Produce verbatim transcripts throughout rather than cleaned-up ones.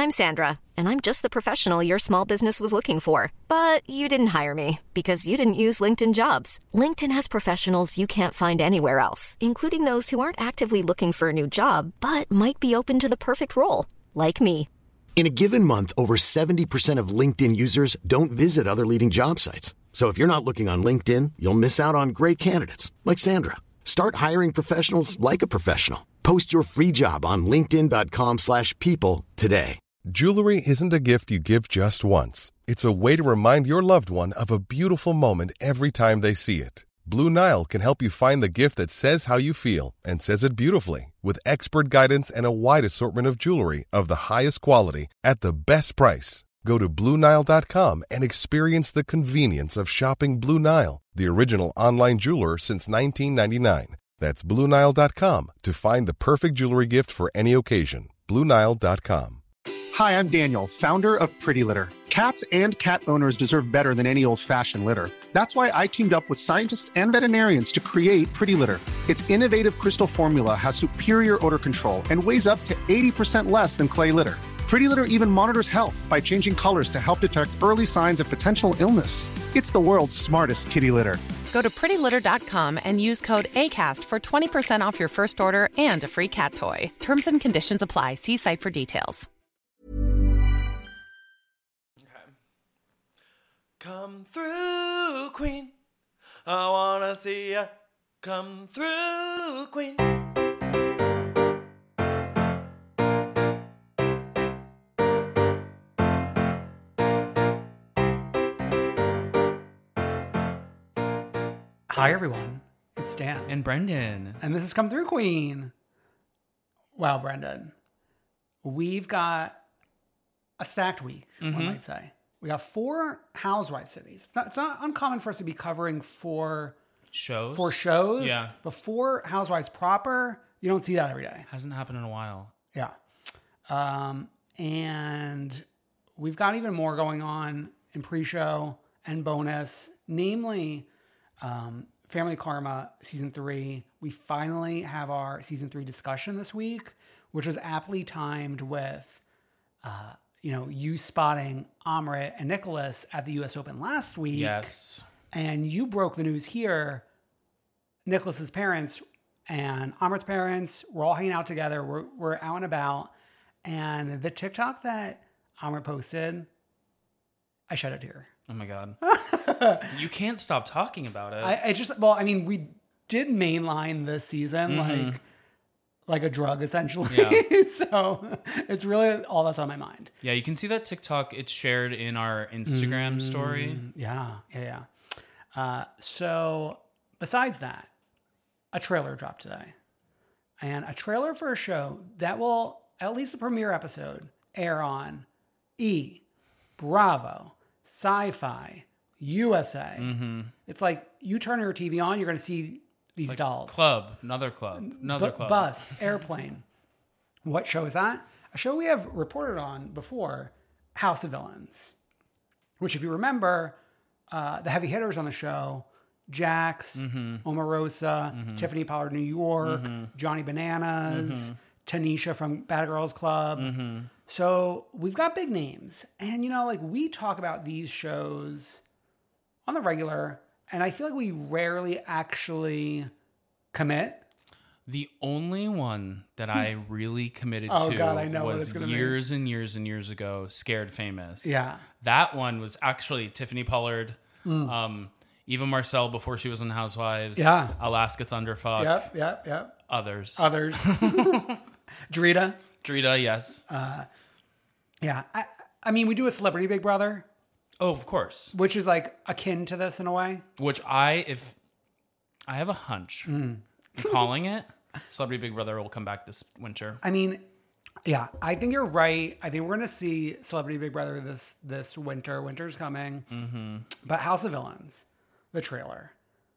I'm Sandra, and I'm just the professional your small business was looking for. But you didn't hire me because you didn't use LinkedIn Jobs. LinkedIn has professionals you can't find anywhere else, including those who aren't actively looking for a new job, but might be open to the perfect role, like me. In a given month, over seventy percent of LinkedIn users don't visit other leading job sites. So if you're not looking on LinkedIn, you'll miss out on great candidates like Sandra. Start hiring professionals like a professional. Post your free job on linkedin dot com slash people today. Jewelry isn't a gift you give just once. It's a way to remind your loved one of a beautiful moment every time they see it. Blue Nile can help you find the gift that says how you feel and says it beautifully, with expert guidance and a wide assortment of jewelry of the highest quality at the best price. Go to blue nile dot com and experience the convenience of shopping Blue Nile, the original online jeweler since nineteen ninety-nine. That's blue nile dot com to find the perfect jewelry gift for any occasion. blue nile dot com. Hi, I'm Daniel, founder of Pretty Litter. Cats and cat owners deserve better than any old-fashioned litter. That's why I teamed up with scientists and veterinarians to create Pretty Litter. Its innovative crystal formula has superior odor control and weighs up to eighty percent less than clay litter. Pretty Litter even monitors health by changing colors to help detect early signs of potential illness. It's the world's smartest kitty litter. Go to pretty litter dot com and use code ACAST for twenty percent off your first order and a free cat toy. Terms and conditions apply. See site for details. Okay. Come through, Queen. I wanna see ya. Come through, Queen. Hi, everyone. It's Dan. And Brendan. And this has Come Through, Queen. Wow, Brendan. We've got a stacked week, mm-hmm. one might say. We got four Housewives cities. It's not, it's not uncommon for us to be covering four shows. Four shows. Yeah. But four Housewives proper, you don't see that every day. Hasn't happened in a while. Yeah. Um, and we've got even more going on in pre-show and bonus, namely... Um, Family Karma season three. We finally have our season three discussion this week, which was aptly timed with, uh, you know, you spotting Amrit and Nicholas at the U S Open last week. Yes. And you broke the news here. Nicholas's parents and Amrit's parents were all hanging out together. We're, we're out and about. And the TikTok that Amrit posted, I shed a tear. Oh my God. You can't stop talking about it. I, I just, well, I mean, we did mainline this season, mm-hmm. like, like a drug essentially. Yeah. So it's really all that's on my mind. Yeah. You can see that TikTok. It's shared in our Instagram mm, story. Yeah. Yeah. Yeah. Uh, so besides that, a trailer dropped today, and a trailer for a show that will, at least the premiere episode, air on E, Bravo, Sci-Fi, U S A. Mm-hmm. It's like you turn your T V on, you're going to see these like dolls. Club, another club, another B- club. Bus, airplane. What show is that? A show we have reported on before, House of Villains. Which, if you remember, uh, the heavy hitters on the show, Jax, mm-hmm. Omarosa, mm-hmm. Tiffany Pollard New York, mm-hmm. Johnny Bananas, mm-hmm. Tanisha from Bad Girls Club. Mm-hmm. So we've got big names. And, you know, like we talk about these shows on the regular, and I feel like we rarely actually commit. The only one that I really committed oh, to God, I know was what it's years be. and years and years ago, Scared Famous. Yeah. That one was actually Tiffany Pollard, mm. um, Eva Marcel before she was on Housewives, yeah. Alaska Thunderfuck. Yep, yep, yep. Others. Others. Drita. Drita, yes. Uh, yeah. I, I mean, we do a Celebrity Big Brother. Oh, of course. Which is like akin to this in a way. Which I, if I have a hunch, mm. I'm calling it, Celebrity Big Brother will come back this winter. I mean, yeah, I think you're right. I think we're going to see Celebrity Big Brother this this winter. Winter's coming. Mm-hmm. But House of Villains, the trailer.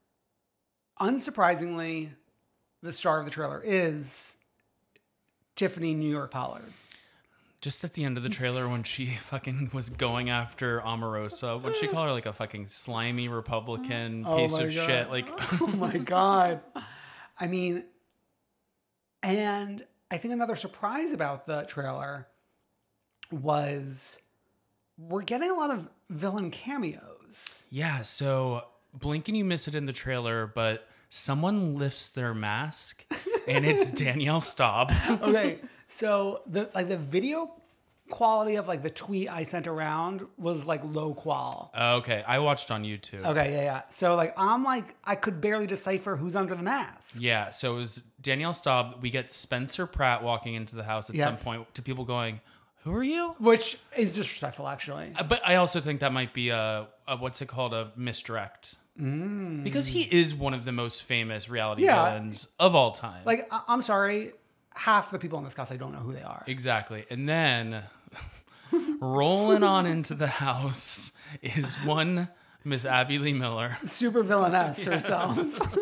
Unsurprisingly, the star of the trailer is Tiffany New York Pollard. Just at the end of the trailer when she fucking was going after Omarosa, what'd she call her? Like a fucking slimy Republican oh piece of God. shit. Like, oh my God. I mean, and I think another surprise about the trailer was we're getting a lot of villain cameos. Yeah, so blink and you miss it in the trailer, but someone lifts their mask and it's Danielle Staub. Okay, so the like the video quality of like the tweet I sent around was like low qual. Okay, I watched on YouTube. Okay, yeah, yeah. So like I'm like I could barely decipher who's under the mask. Yeah, so it was Danielle Staub. We get Spencer Pratt walking into the house at Yes. some point to people going, "Who are you?" Which is disrespectful, actually. Uh, But I also think that might be a, a what's it called, a misdirect. Mm. Because he is one of the most famous reality Yeah. villains of all time. Like I- I'm sorry, half the people in this cast I don't know who they are. Exactly. And then rolling on into the house is one Miss Abby Lee Miller. Super villainess herself.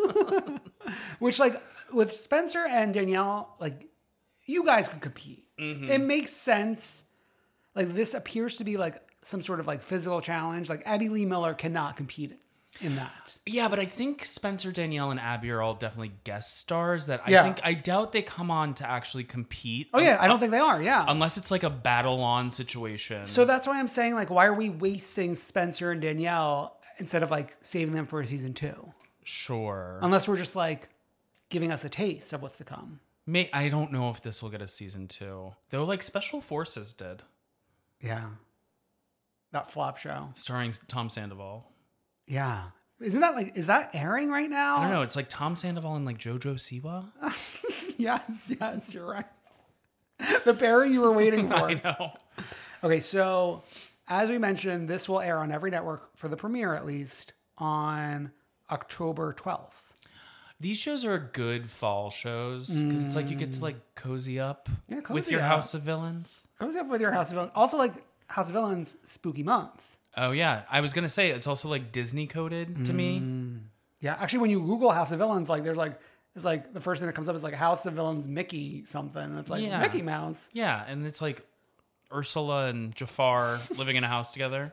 Which like with Spencer and Danielle, like you guys could compete. Mm-hmm. It makes sense. Like this appears to be like some sort of like physical challenge. Like Abby Lee Miller cannot compete in that. Yeah, but I think Spencer, Danielle, and Abby are all definitely guest stars that I Yeah. think, I doubt they come on to actually compete. Oh yeah, I don't think they are. Yeah. Unless it's like a battle on situation. So that's why I'm saying, like, why are we wasting Spencer and Danielle instead of like saving them for a season two? Sure. Unless we're just like giving us a taste of what's to come. May I don't know if this will get a season two. Though like Special Forces did. Yeah. That flop show. Starring Tom Sandoval. Yeah. Isn't that like, is that airing right now? I don't know. It's like Tom Sandoval and like JoJo Siwa. Yes, yes, you're right. The pairing you were waiting for. I know. Okay, so as we mentioned, this will air on every network for the premiere at least on October twelfth. These shows are good fall shows because it's like you get to like cozy up Yeah, cozy with your up. House of Villains. Comes up with your House of Villains. Also, like House of Villains spooky month. Oh yeah, I was gonna say it's also like Disney coded to me. Yeah, actually, when you Google House of Villains, like there's like it's like the first thing that comes up is like House of Villains Mickey something. And it's like Yeah. Mickey Mouse. Yeah, and it's like Ursula and Jafar living in a house together.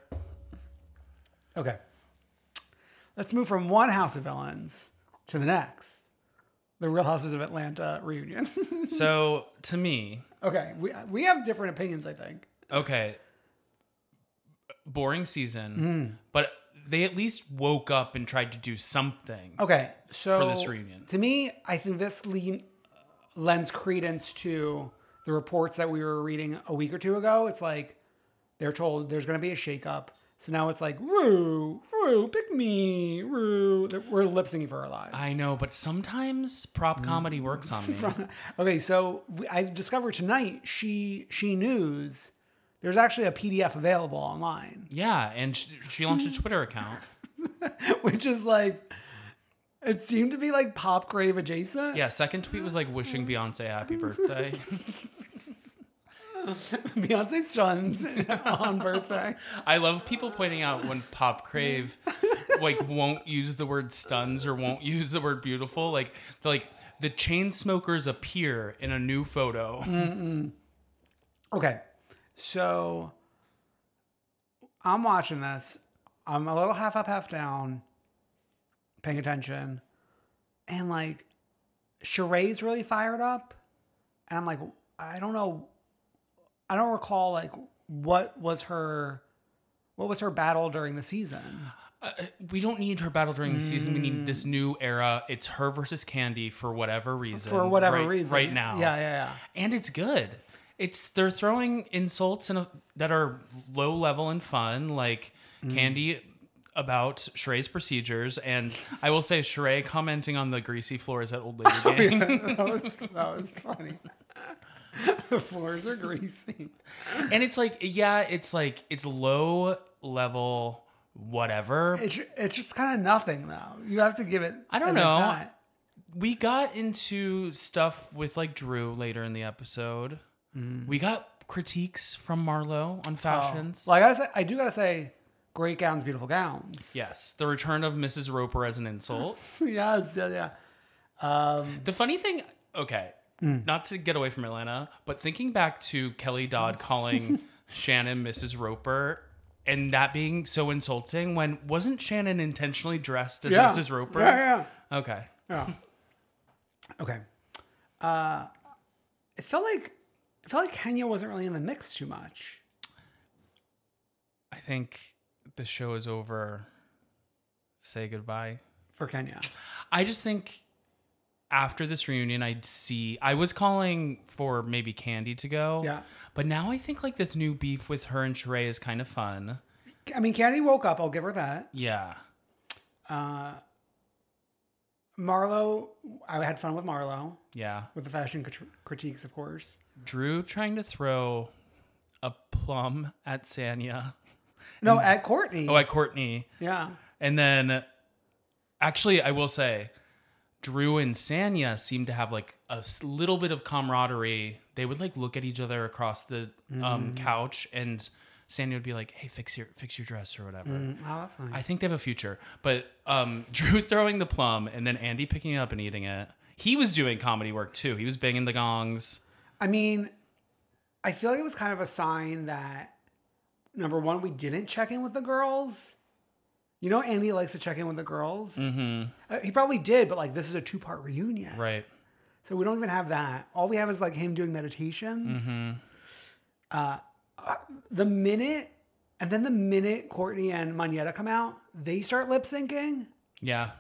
Okay, let's move from one House of Villains to the next, the Real Houses of Atlanta reunion. So to me, Okay, we we have different opinions, I think. okay, boring season, Mm. but they at least woke up and tried to do something. Okay, so For this reunion. to me, I think this lean, lends credence to the reports that we were reading a week or two ago. It's like they're told there's going to be a shakeup. So now it's like, Rue, Rue, pick me, Rue. They're- We're lip syncing for our lives. I know, but sometimes prop comedy works on me. Okay, so we, I discovered tonight, she she News, there's actually a P D F available online, Yeah, and she, she launched a Twitter account. which is like, it seemed to be like Pop Crave adjacent. Yeah, second tweet was like wishing Beyonce happy birthday. Beyonce's son's on birthday. I love people pointing out when Pop Crave like won't use the word stuns or won't use the word beautiful. Like they're like the chain smokers appear in a new photo. Okay, so I'm watching this. I'm a little half up, half down, paying attention. And like, Sheree's really fired up. And I'm like, I don't know. I don't recall like what was her, what was her battle during the season. Uh, we don't need her battle during the season. We need this new era. It's her versus Candy for whatever reason. For whatever right, reason. Right now. Yeah, yeah, yeah. And it's good. It's they're throwing insults in a, that are low level and fun, like Candy about Sheree's procedures, and I will say Sheree commenting on the greasy floors at Old Lady Gang. that was that was funny. The floors are greasy. And it's like, yeah, it's like it's low level, whatever. It's it's just kind of nothing though. You have to give it. I don't as know. a cut. We got into stuff with like Drew later in the episode. We got critiques from Marlo on fashions. Well, I gotta say, I do gotta say, great gowns, beautiful gowns. Yes, the return of Missus Roper as an insult. yes, yeah, yeah. Um, The funny thing, okay, not to get away from Atlanta, but thinking back to Kelly Dodd calling Shannon Missus Roper and that being so insulting when wasn't Shannon intentionally dressed as yeah. Missus Roper? Yeah, Okay. yeah, yeah. Okay. Uh, it felt like it felt like Kenya wasn't really in the mix too much. I think the show is over. Say goodbye. For Kenya. I just think after this reunion, I'd see... I was calling for maybe Candy to go. Yeah. But now I think like this new beef with her and Sheree is kind of fun. I mean, Candy woke up. I'll give her that. Yeah. Uh, Marlo, I had fun with Marlo. Yeah. With the fashion crit- critiques, of course. Drew trying to throw a plum at Sanya. No, and, at Courtney. Oh, at Courtney. Yeah. And then, actually, I will say, Drew and Sanya seem to have like a little bit of camaraderie. They would like look at each other across the mm. um, couch, and Sanya would be like, "Hey, fix your fix your dress or whatever." Mm. Oh, that's nice. I think they have a future. But um, Drew throwing the plum and then Andy picking it up and eating it. He was doing comedy work too. He was banging the gongs. I mean, I feel like it was kind of a sign that, number one, we didn't check in with the girls. You know, Andy likes to check in with the girls. Mm-hmm. Uh, he probably did, but like this is a two-part reunion. Right. So we don't even have that. All we have is like him doing meditations. Mm-hmm. Uh, the minute, and then the minute Courtney and Monyetta come out, they start lip syncing. Yeah.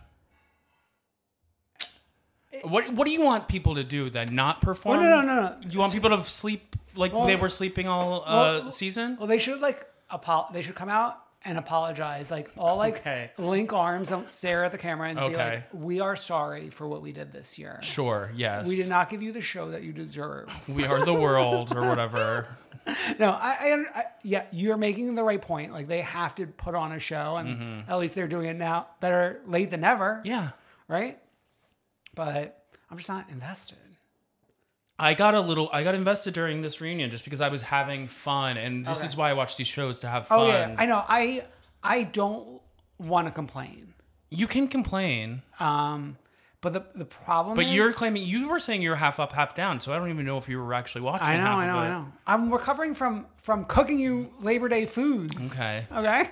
What What do you want people to do then? Not perform? Oh, no, no, no, no. You want people to sleep like well, they were sleeping all uh, well, season? Well, they should like apo- They should come out and apologize, like all like okay. link arms and stare at the camera and okay. be like, "We are sorry for what we did this year. Sure, yes. We did not give you the show that you deserve. We are the world or whatever." No, I, I, I, yeah, you're making the right point. Like they have to put on a show, and mm-hmm. at least they're doing it now. Better late than never. Yeah, right. But I'm just not invested. I got a little, I got invested during this reunion just because I was having fun, and this okay. is why I watch these shows, to have fun. Oh yeah, I know. I I don't want to complain. You can complain. Um, but the the problem but is... But you're claiming, you were saying you're half up, half down, so I don't even know if you were actually watching I know, half I know, of it. I know. I'm recovering from, from cooking you Labor Day foods. Okay. Okay?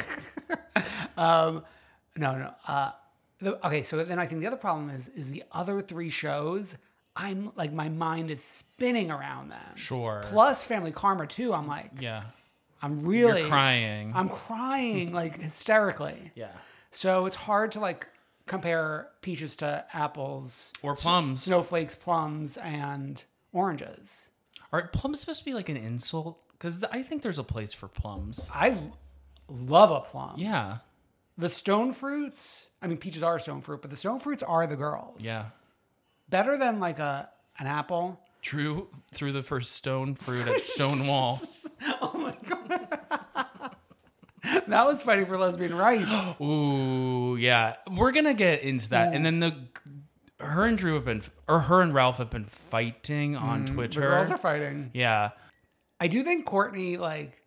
um, no, no. Uh, the, okay, so then I think the other problem is, is the other three shows... I'm like, my mind is spinning around them. Sure. Plus Family Karma too. I'm like, yeah, I'm really You're crying. I'm crying like hysterically. Yeah. So it's hard to like compare peaches to apples or plums, snowflakes, plums, and oranges. Are plums supposed to be like an insult? Because I think there's a place for plums. I love a plum. Yeah. The stone fruits. I mean, peaches are a stone fruit, but the stone fruits are the girls. Yeah. Better than like a an apple. Drew threw the first stone fruit at Stonewall. Oh my god. That was fighting for lesbian rights. Ooh, yeah. We're gonna get into that. Ooh. And then the her and Drew have been or her and Ralph have been fighting on mm, Twitter. The girls are fighting. Yeah. I do think Courtney, like,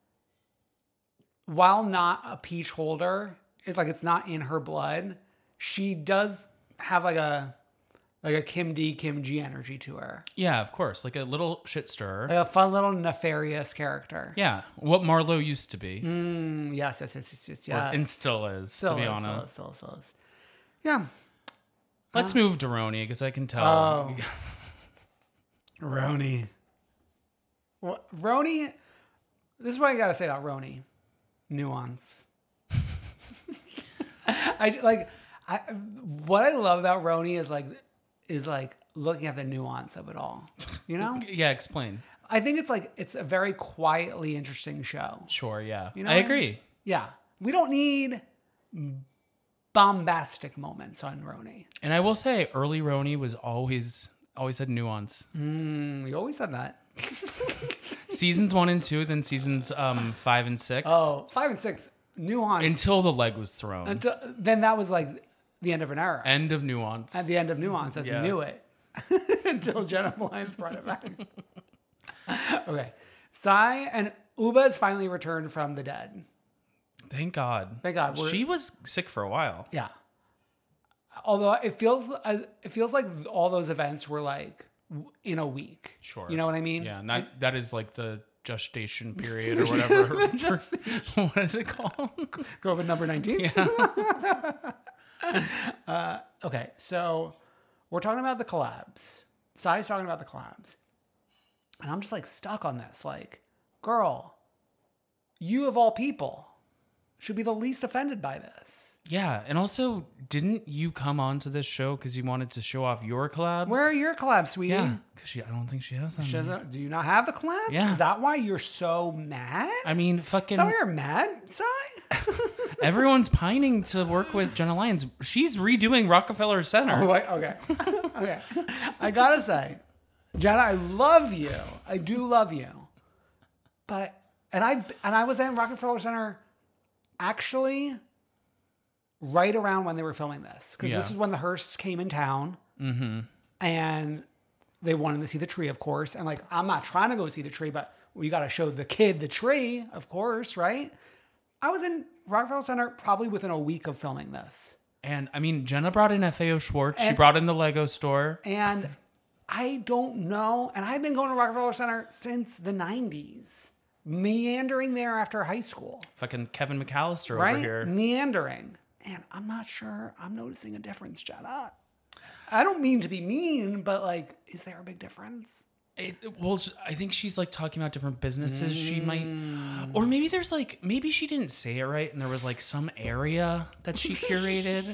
while not a peach holder, it's like it's not in her blood, she does have like a Like a Kim D, Kim G energy to her. Yeah, of course. Like a little shit stirrer. Like a fun little nefarious character. Yeah. What Marlo used to be. Mm, yes, yes, yes, yes, yes. yes. And still is, still to be is, honest. Still is, still is, still is. Yeah. Let's uh, move to Roni, because I can tell. Oh. Roni. Well, Roni, this is what I got to say about Roni. Nuance. I like, I, what I love about Roni is like, is like looking at the nuance of it all, you know? Yeah, explain. I think it's like, it's a very quietly interesting show. Sure, yeah. You know I agree. I mean? Yeah. We don't need bombastic moments on Roni. And I will say, early Roni was always, always had nuance. Mm, you always said that. Seasons one and two, then seasons um, five and six. Oh, five and six, nuance. Until the leg was thrown. Until, then that was like the end of an era. End of nuance. At the end of nuance, as yeah. we knew it. Until Jenna Lyons brought it back. Okay. Sai and Uba has finally returned from the dead. Thank God. Thank God. We're, she was sick for a while. Yeah. Although it feels it feels like all those events were like in a week. Sure. You know what I mean? Yeah. And that, that is like the gestation period or whatever. For, what is it called? COVID number nineteen? Yeah. uh, okay. So we're talking about the collabs. Sai's talking about the collabs. And I'm just like stuck on this. Like, girl, you of all people should be the least offended by this. Yeah, and also, didn't you come onto this show because you wanted to show off your collabs? Where are your collabs, sweetie? Yeah, because I don't think she has them. She doesn't- do you not have the collabs? Yeah. Is that why you're so mad? I mean, fucking... Is that why you're mad, Si? Everyone's pining to work with Jenna Lyons. She's redoing Rockefeller Center. Oh, wait, okay. Okay. I gotta say, Jenna, I love you. I do love you. But, and I, and I was in Rockefeller Center actually right around when they were filming this. Because Yeah. this is when the Hearsts came in town. Mm-hmm. And they wanted to see the tree, of course. And like, I'm not trying to go see the tree, but we got to show the kid the tree, of course, right? I was in Rockefeller Center probably within a week of filming this. And I mean, Jenna brought in F A O Schwartz. She And- brought in the Lego store. And I don't know. And I've been going to Rockefeller Center since the nineties, meandering there after high school, Fucking Kevin McAllister right? over here. Meandering. And I'm not sure I'm noticing a difference, Jenna. I don't mean to be mean, but like, is there a big difference? It, well, I think she's like talking about different businesses she might, Mm. or maybe there's like, maybe she didn't say it right and there was like some area that she curated,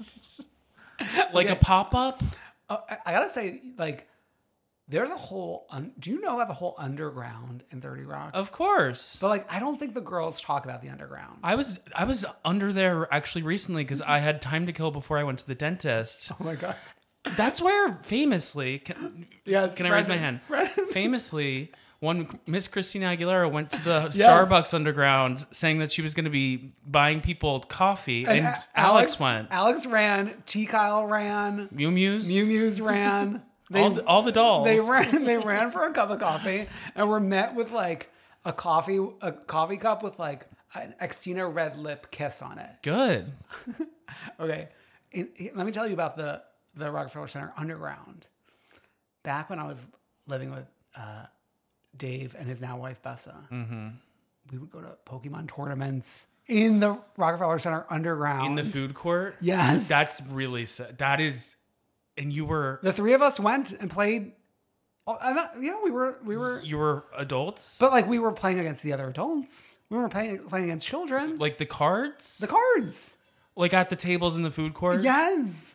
like Okay. a pop-up. Uh, I, I gotta say, like, there's a whole, un- do you know about the whole underground in thirty Rock? Of course. But like, I don't think the girls talk about the underground. I was I was under there actually recently because I had time to kill before I went to the dentist. Oh my God. That's where famously, can, Yes, can I raise my hand? Brendan, Brendan. Famously, when Miss Christina Aguilera went to the Yes. Starbucks underground saying that she was going to be buying people coffee, and, A- Alex, went. Alex ran. T. Kyle ran. Mew Mews? Mew Mews ran. They, all, the, all the dolls. they ran. They ran for a cup of coffee and were met with like a coffee, a coffee cup with like an Xtina red lip kiss on it. Good. Okay, In- in- let me tell you about the the Rockefeller Center underground. Back when I was living with uh, Dave and his now wife Bessa, Mm-hmm. we would go to Pokemon tournaments in the Rockefeller Center underground. In the food court? Yes. That's really sad. That is, and you were, The three of us went and played. Oh, and that- yeah, we were we were, you were adults? but like we were playing against the other adults. We were playing playing against children. Like the cards? The cards. Like at the tables in the food court? Yes.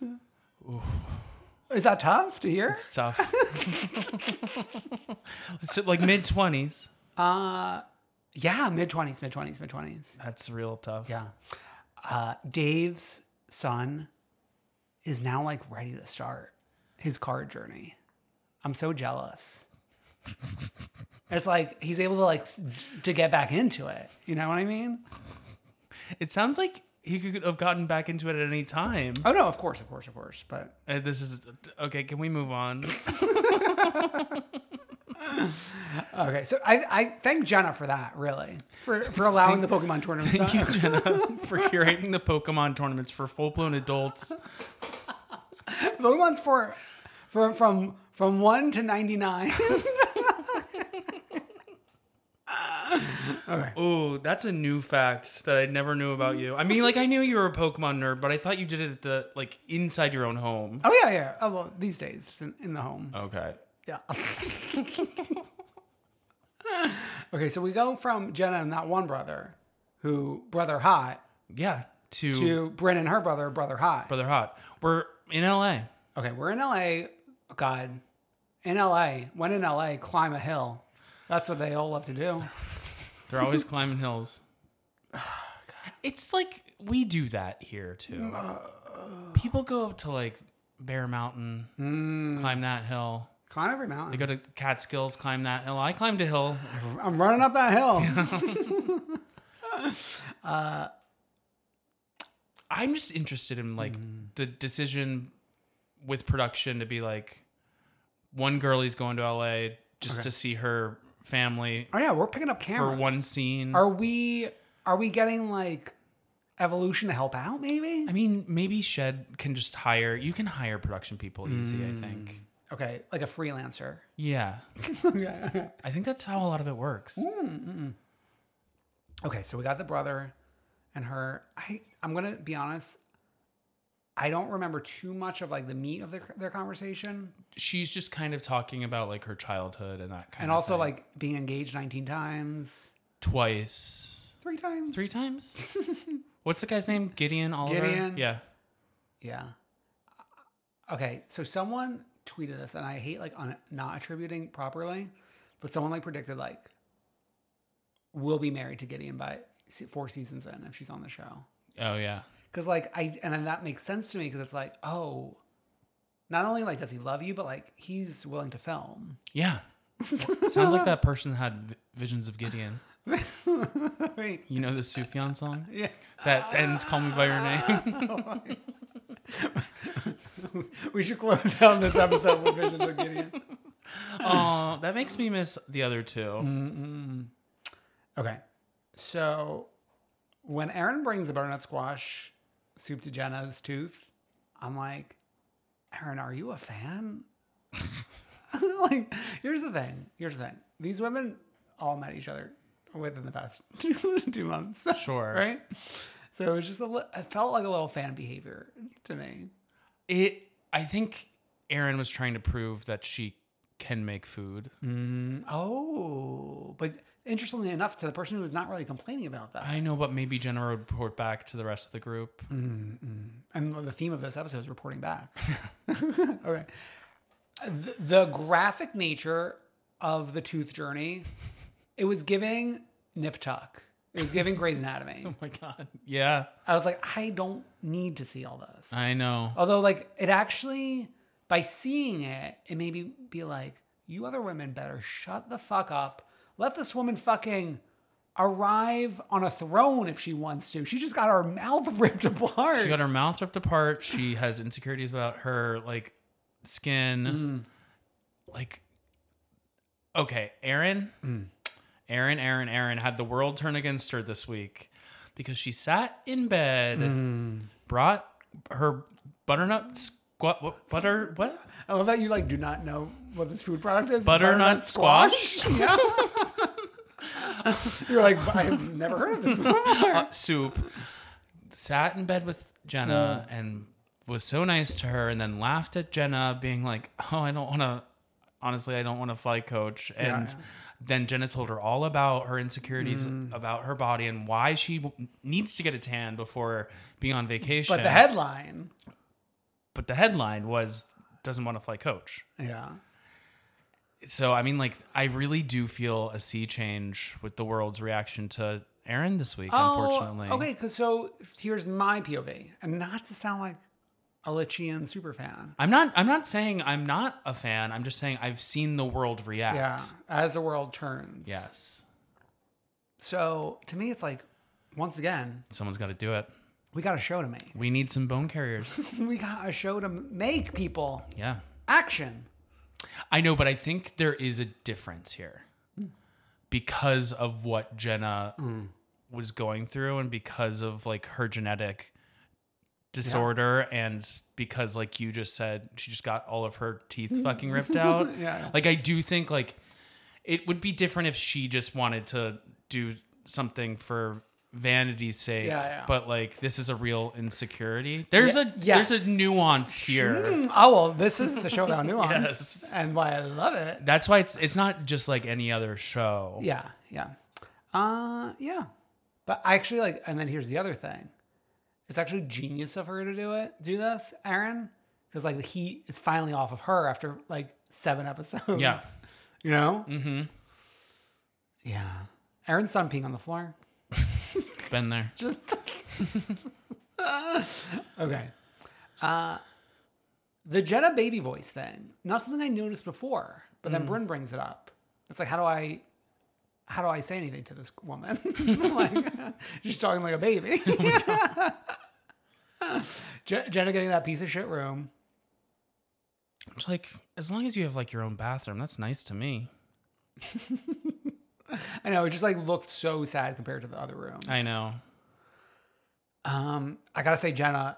Is that tough to hear? It's tough. It's like mid twenties. Uh, yeah, mid twenties, mid twenties, mid twenties. That's real tough. Yeah. Uh, Dave's son is now like ready to start his card journey. I'm so jealous. It's like he's able to like s- to get back into it. You know what I mean? It sounds like he could have gotten back into it at any time. Oh no, of course, of course, of course. But Uh, this is okay. Can we move on? okay, so I, I thank Jenna for that, really, for for allowing the Pokemon tournament. Thank you, Jenna, for curating the Pokemon tournaments for full-blown adults. Pokemon's for for from from one to ninety nine. Okay. Oh, that's a new fact that I never knew about you. I mean, like I knew you were a Pokemon nerd, but I thought you did it at the like inside your own home. Oh yeah, yeah. Oh well, these days it's in, in the home. Okay. Yeah. Okay, so we go from Jenna and that one brother, who brother hot, Yeah. To, to Bryn and her brother, brother hot. Brother Hot. We're in L A. Okay, we're in L A. Oh, God, in L A. When in L A, climb a hill. That's what they all love to do. They're always climbing hills. It's like we do that here too. People go up to like Bear Mountain, climb that hill. Climb every They mountain. go to Catskills, climb that hill. I climbed a hill. I'm running up that hill. I'm just interested in like the decision with production to be like, one girlie's going to L A just Okay. to see her family Oh yeah, we're picking up cameras. for one scene. Are we? Are we getting like Evolution to help out? Maybe. I mean, maybe Shed can just hire. You can hire production people easy. I think. Okay, like a freelancer. Yeah, Yeah. I think that's how a lot of it works. Okay, so we got the brother and her. I I'm gonna be honest. I don't remember too much of like the meat of their their conversation, She's just kind of talking about like her childhood and that kind and of also thing. like being engaged nineteen times. twice. three times. Three times? What's the guy's name? Gideon Oliver? Gideon. Yeah. Yeah. Okay, so someone tweeted this, and I hate like on not attributing properly, but someone like predicted like we'll be married to Gideon by se- four seasons in if she's on the show. Oh yeah. Because like I and then that makes sense to me because it's like oh, not only like does he love you, but like he's willing to film. Yeah. Sounds like that person had v- visions of Gideon. Wait, You know the Sufjan song? yeah. That ends "Call Me by Your Name." We should close out this episode with visions of Gideon. Oh, that makes me miss the other two. Mm-hmm. Okay, so when Aaron brings the butternut squash soup to Jenna's tooth, I'm like, Aaron, are you a fan? Like, here's the thing. Here's the thing. These women all met each other within the past two, two months. Sure. Right? So it was just a li- it felt like a little fan behavior to me. It. I think Erin was trying to prove that she can make food. Mm, oh, but interestingly enough, to the person who was not really complaining about that. I know, but maybe Jenna would report back to the rest of the group. Mm-mm. And the theme of this episode is reporting back. Okay. The, the graphic nature of the tooth journey, it was giving Nip Tuck. It was giving Grey's Anatomy. Oh my God. Yeah. I was like, I don't need to see all this. I know. Although, like, it actually, by seeing it, it made me be like, you other women better shut the fuck up. Let this woman fucking arrive on a throne if she wants to. She just got her mouth ripped apart. She got her mouth ripped apart. She has insecurities about her, like, skin. Mm. Like, okay, Erin, Mm. Erin, Erin, Erin had the world turn against her this week because she sat in bed, Mm. brought her butternut squat, what, butter, what? I love that you like do not know what this food product is. Butternut squash? Yeah. You're like, I've never heard of this before. Uh, soup. Sat in bed with Jenna and was so nice to her, and then laughed at Jenna, being like, "Oh, I don't want to. Honestly, I don't want to fly coach." And Yeah, yeah. then Jenna told her all about her insecurities about her body and why she w- needs to get a tan before being on vacation. But the headline. But the headline was doesn't want to fly coach. Yeah. So I mean, like, I really do feel a sea change with the world's reaction to Erin this week. Unfortunately, Oh, okay, because so here's my P O V, and not to sound like a Lichian super fan. I'm not. I'm not saying I'm not a fan. I'm just saying I've seen the world react. Yeah, as the world turns. Yes. So to me, it's like, once again, Someone's got to do it. we got a show to make. We need some bone carriers. We got a show to make, people. Yeah. Action. I know, but I think there is a difference here because of what Jenna Mm. was going through and because of like her genetic disorder and because, like you just said, she just got all of her teeth fucking ripped out. Yeah. Like, I do think like it would be different if she just wanted to do something for vanity's sake. Yeah, yeah. But like, this is a real insecurity. There's Yeah, a yes. there's a nuance here. Mm, oh, well, this is the show about nuance. Yes. And why I love it. That's why it's it's not just like any other show. Yeah, yeah. Uh, yeah. But I actually like, and then here's the other thing. It's actually genius of her to do it, do this, Aaron. Because like the heat is finally off of her after like seven episodes. Yeah. You know? Mm-hmm. Yeah. Aaron's son peeing on the floor. Been there. Just okay. Uh, the Jenna baby voice thing, not something I noticed before, but then Brynn brings it up. It's like, how do I, how do I say anything to this woman? Like, she's talking like a baby. Je- Jenna getting that piece of shit room. It's like, as long as you have like your own bathroom, that's nice to me. I know, it just like looked so sad compared to the other rooms. I know. Um, I gotta say, Jenna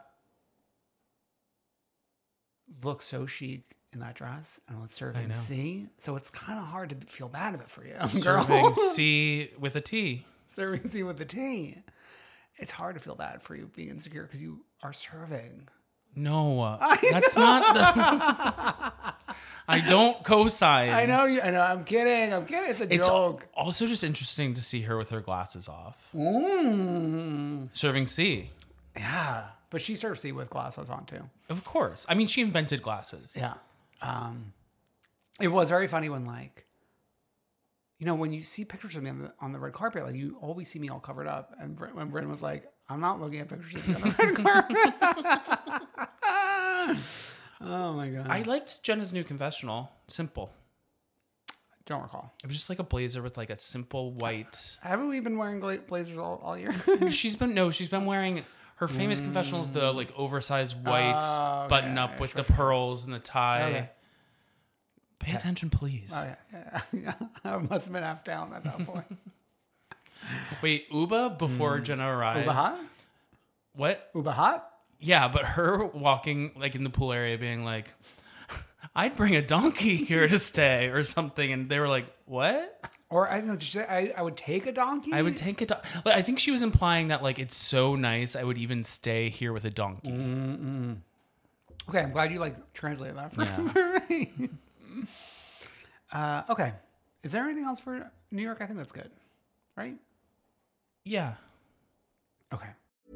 looks so chic in that dress, and it's serving know. C, so it's kind of hard to feel bad about for you, Serving girl. C with a T. Serving C with the T. It's hard to feel bad for you being insecure because you are serving. No, uh, that's not the. I don't co-sign. I know you. I know. I'm kidding. I'm kidding. It's a It's joke. also just interesting to see her with her glasses off. Mm. Serving C. Yeah. But she serves C with glasses on too. Of course. I mean, she invented glasses. Yeah. Um, it was very funny when, like, you know, when you see pictures of me on the, on the red carpet, like, you always see me all covered up. And Br- when Bryn was like, I'm not looking at pictures of you on the red carpet. Oh, my God. I liked Jenna's new confessional. Simple. Don't recall. It was just like a blazer with like a simple white. Haven't we been wearing gla- blazers all, all year? She's been, no, she's been wearing her famous confessionals, the like oversized white Oh, okay, button up okay, with sure, the sure. pearls and the tie. Okay. Pay attention, please. Oh, yeah, yeah. I must have been half down at that point. Wait, Uba before Jenna arrives. Uba hot? What? Uba hot? Yeah, but her walking like in the pool area being like, I'd bring a donkey here to stay or something. And they were like, what? Or I don't know, did she say I, I would take a donkey? I would take a donkey. Like, I think she was implying that like, it's so nice. I would even stay here with a donkey. Mm-mm. Okay, I'm glad you like translated that for, Yeah. for me. uh, okay. Is there anything else for New York? I think that's good. Right? Yeah. Okay.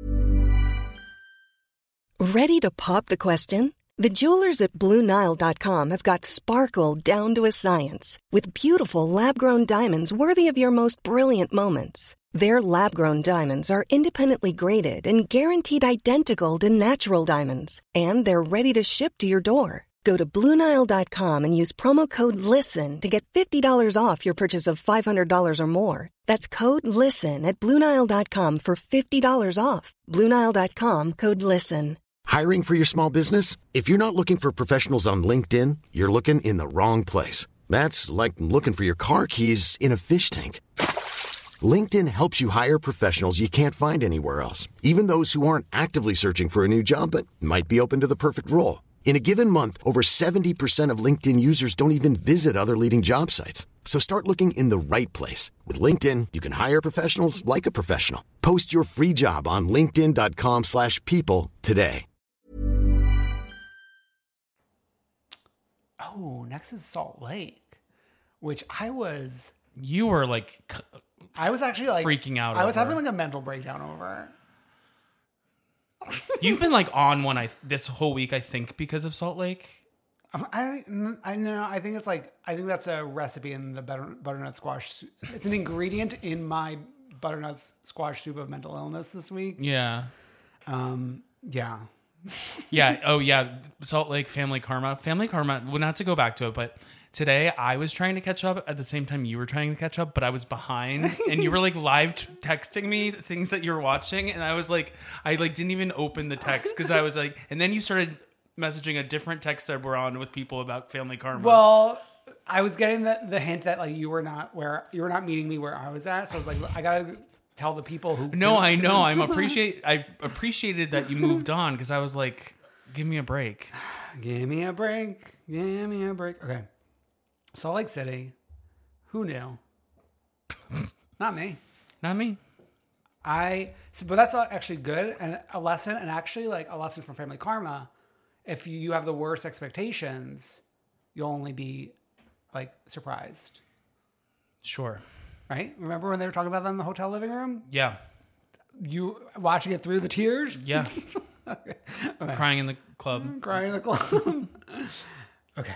Ready to pop the question? The jewelers at Blue Nile dot com have got sparkle down to a science with beautiful lab-grown diamonds worthy of your most brilliant moments. Their lab-grown diamonds are independently graded and guaranteed identical to natural diamonds, and they're ready to ship to your door. Go to Blue Nile dot com and use promo code LISTEN to get fifty dollars off your purchase of five hundred dollars or more. That's code LISTEN at Blue Nile dot com for fifty dollars off. Blue Nile dot com, code LISTEN. Hiring for your small business? If you're not looking for professionals on LinkedIn, you're looking in the wrong place. That's like looking for your car keys in a fish tank. LinkedIn helps you hire professionals you can't find anywhere else, even those who aren't actively searching for a new job but might be open to the perfect role. In a given month, over seventy percent of LinkedIn users don't even visit other leading job sites. So start looking in the right place. With LinkedIn, you can hire professionals like a professional. Post your free job on linkedin dot com slash people today. Oh, next is Salt Lake, which I was... You were like... c- I was actually like... Freaking out I was over. having like a mental breakdown over You've been like on one I this whole week, I think, because of Salt Lake. Um, I I know. I think it's like I think that's a recipe in the butter, butternut squash. Soup. It's an ingredient in my butternut squash soup of mental illness this week. Yeah. Um. Yeah. Yeah. Oh, yeah. Salt Lake, Family Karma. Family Karma, well, not to go back to it, but today I was trying to catch up at the same time you were trying to catch up, but I was behind and you were like live t- texting me things that you were watching. And I was like, I like didn't even open the text because I was like, and then you started messaging a different text that we're on with people about Family Karma. Well, I was getting the, the hint that like you were not where you were not meeting me where I was at. So I was like, I gotta tell the people who. No, I know. I'm appreciate. I appreciated that you moved on because I was like, give me a break. Give me a break. Give me a break. Okay. Salt Lake City. Who knew? Not me. Not me. I. So, but that's actually good and a lesson, and actually like a lesson from Family Karma. If you, you have the worst expectations, you'll only be like surprised. Sure. Right? Remember when they were talking about that in the hotel living room? Yeah. You watching it through the tears? Yeah. Okay. Okay. Crying in the club. Crying in the club. Okay.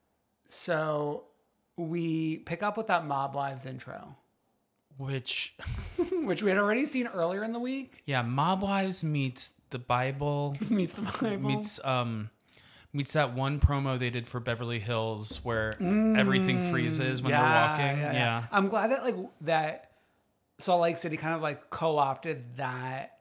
So we pick up with that Mob Wives intro, Which, which we had already seen earlier in the week. yeah, Mob Wives meets the Bible. Meets the Bible. Meets um meets that one promo they did for Beverly Hills where everything freezes when they're walking. Yeah, yeah. I'm glad that like that Salt Lake City kind of like co-opted that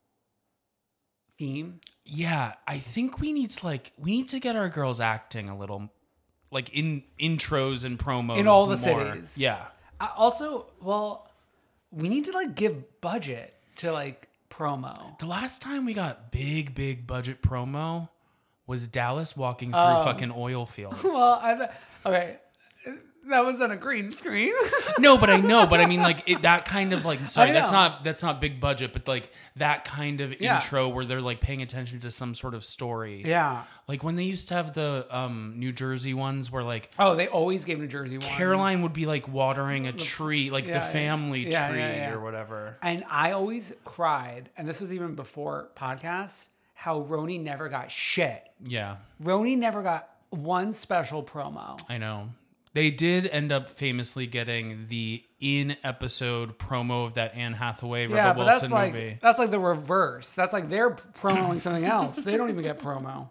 theme. Yeah, I think we need to like we need to get our girls acting a little like in intros and promos In all the more. cities. Yeah. Uh, also, well, we need to like give budget to like promo. The last time we got big, big budget promo was Dallas walking through Um, fucking oil fields. Well, I okay. That was on a green screen. No, but I know, but I mean, like it, that kind of like. Sorry, I that's know. not that's not big budget, but like that kind of Yeah. intro where they're like paying attention to some sort of story. Yeah. Like when they used to have the um, New Jersey ones, where like Oh, they always gave New Jersey ones. Caroline would be like watering a tree, like Yeah, the yeah. family Yeah, tree yeah, yeah. or whatever. And I always cried, and this was even before podcasts, how Roni never got shit. Yeah, Roni never got one special promo. I know. They did end up famously getting the in-episode promo of that Anne Hathaway Rebel Yeah, but Wilson that's like movie. that's like the reverse. That's like they're promoting something else. They don't even get promo.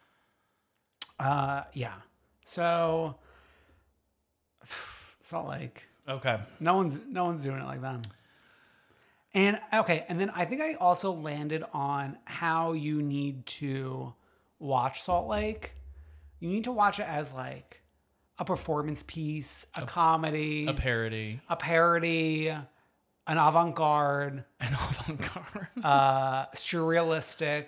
Uh, yeah. So Salt Lake. Okay. No one's no one's doing it like them. And okay, and then I think I also landed on how you need to watch Salt Lake. You need to watch it as like a performance piece, a, a comedy, A parody. a parody, an avant-garde, An avant-garde. uh, surrealistic,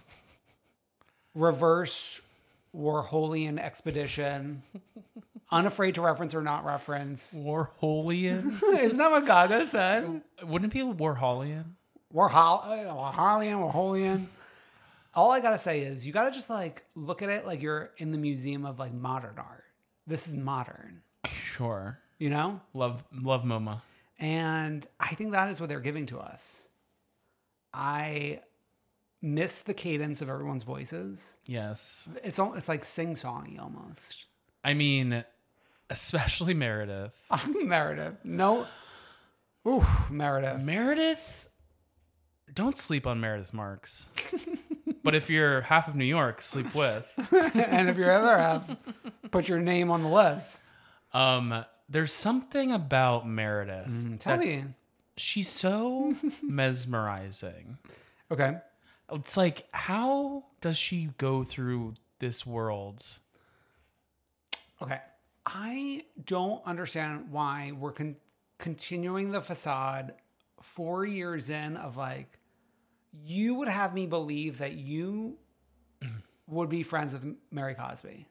reverse Warholian expedition, unafraid to reference or not reference. Warholian? Isn't that what Gaga said? Wouldn't it be Warholian? Warhol, Warholian, Warholian. All I gotta say is you gotta just like look at it like you're in the museum of like modern art. This is modern, Sure. you know? Love love MoMA. And I think that is what they're giving to us. I miss the cadence of everyone's voices. Yes. It's al- it's like sing-songy almost. I mean, especially Meredith. Meredith. No. Ooh, Meredith. Meredith, don't sleep on Meredith Marks. But if you're half of New York, sleep with. And if you're other half, put your name on the list. Um, there's something about Meredith. Tell that me. She's so mesmerizing. Okay. It's like, how does she go through this world? Okay. I don't understand why we're con- continuing the facade four years in of like, you would have me believe that you would be friends with Mary Cosby.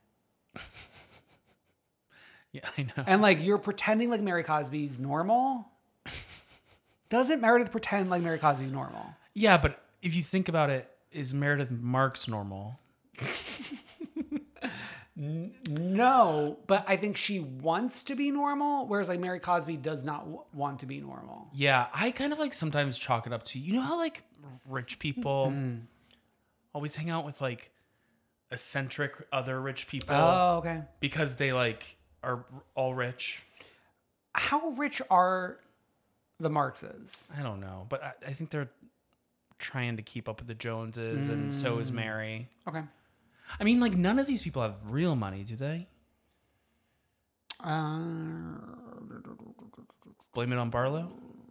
Yeah, I know. And like, you're pretending like Mary Cosby's normal. Doesn't Meredith pretend like Mary Cosby's normal? Yeah, but if you think about it, is Meredith Marks normal? No, but I think she wants to be normal, whereas like Mary Cosby does not w- want to be normal. Yeah, I kind of like sometimes chalk it up to, you know how like rich people always hang out with like eccentric other rich people Oh, okay. because they like are all rich? How rich are the Marxes? I don't know, but I, I think they're trying to keep up with the Joneses, and so is Mary. Okay. I mean, like, none of these people have real money, do they? Uh, Blame it on Barlow?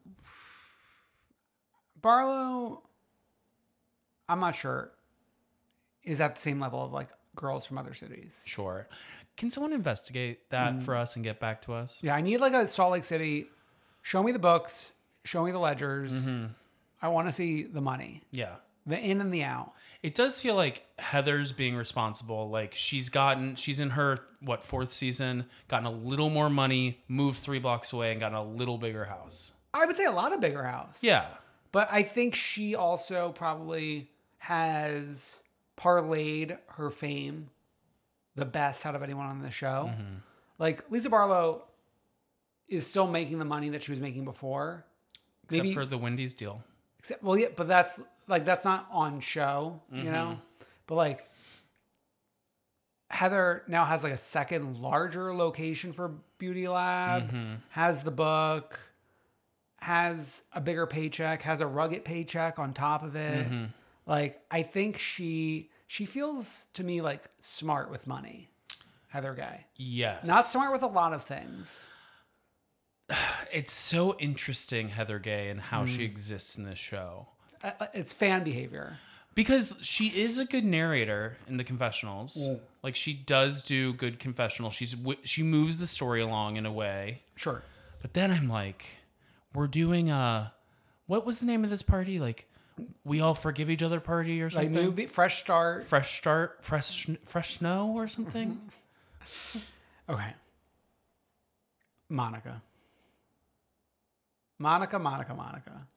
Barlow, I'm not sure, is at the same level of like girls from other cities. Sure. Can someone investigate that for us and get back to us? Yeah, I need like a Salt Lake City. Show me the books. Show me the ledgers. I want to see the money, Yeah. the in and the out. It does feel like Heather's being responsible. Like, she's gotten, she's in her, what, fourth season, gotten a little more money, moved three blocks away, and gotten a little bigger house. I would say a lot of bigger house. Yeah. But I think she also probably has parlayed her fame the best out of anyone on the show. Like, Lisa Barlow is still making the money that she was making before. Except Maybe- for the Wendy's deal. Except, well, yeah, but that's like that's not on show, you know. But like, Heather now has like a second larger location for Beauty Lab. Has the book, has a bigger paycheck, has a rugged paycheck on top of it. Like, I think she she feels to me like smart with money. Heather Gay, Yes. not smart with a lot of things. It's so interesting, Heather Gay, and how she exists in this show. Uh, It's fan behavior. Because she is a good narrator in the confessionals. Like, she does do good confessionals. She's w- she moves the story along in a way. Sure. But then I'm like, we're doing a, what was the name of this party? Like, we all forgive each other party or Like something? new, be- fresh start. Fresh start, fresh fresh snow or something? Okay. Monica. Monica, Monica, Monica.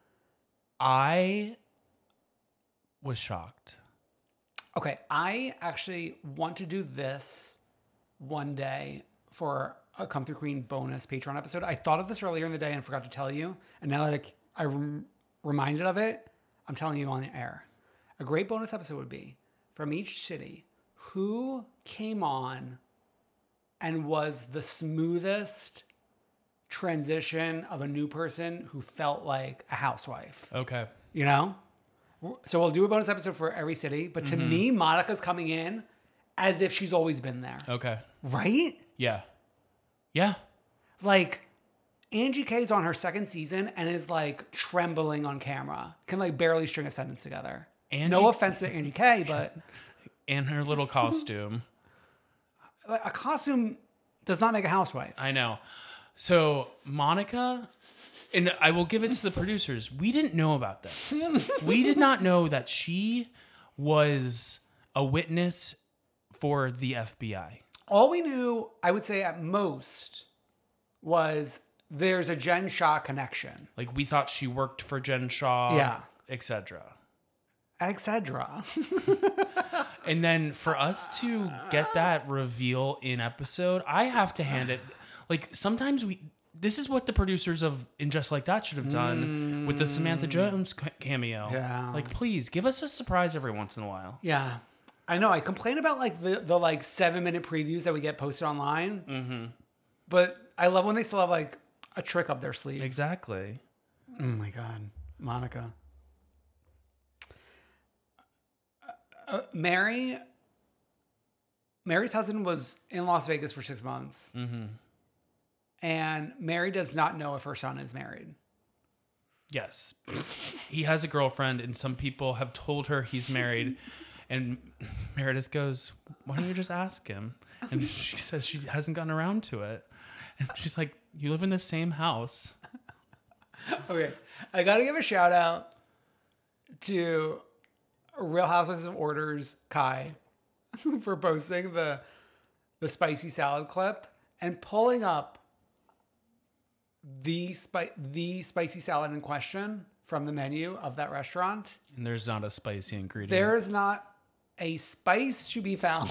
I was shocked. Okay, I actually want to do this one day for a Come Through Queen bonus Patreon episode. I thought of this earlier in the day and forgot to tell you. And now that I, I'm reminded of it, I'm telling you on the air. A great bonus episode would be from each city, who came on and was the smoothest transition of a new person who felt like a housewife. Okay. You know? So we'll do a bonus episode for every city. But to mm-hmm. me, Monica's coming in as if she's always been there. Okay. Right? Yeah. Yeah. Like, Angie K's on her second season and is like trembling on camera. Can like barely string a sentence together. Angie, no offense to Angie K, but... And her little costume. A costume does not make a housewife. I know. So, Monica... And I will give it to the producers. We didn't know about this. We did not know that she was a witness for the F B I. All we knew, I would say at most, was there's a Jen Shah connection. Like we thought she worked for Jen Shah, yeah, et cetera, et cetera. And then for us to get that reveal in episode, I have to hand it. Like sometimes we. This is what the producers of In Just Like That should have done mm. with the Samantha Jones cameo. Yeah. Like, please give us a surprise every once in a while. Yeah. I know. I complain about like the, the like seven minute previews that we get posted online. Mm-hmm. But I love when they still have like a trick up their sleeve. Exactly. Oh my God. Monica. Uh, uh, Mary. Mary's husband was in Las Vegas for six months. Mm-hmm. And Mary does not know if her son is married. Yes. He has a girlfriend, and some people have told her he's married. And Meredith goes, why don't you just ask him? And she says she hasn't gotten around to it. And she's like, you live in the same house. Okay. I got to give a shout out to Real Housewives of Orders, Kai, for posting the, the spicy salad clip and pulling up the spi- the spicy salad in question from the menu of that restaurant. And there's not a spicy ingredient. There is not a spice to be found.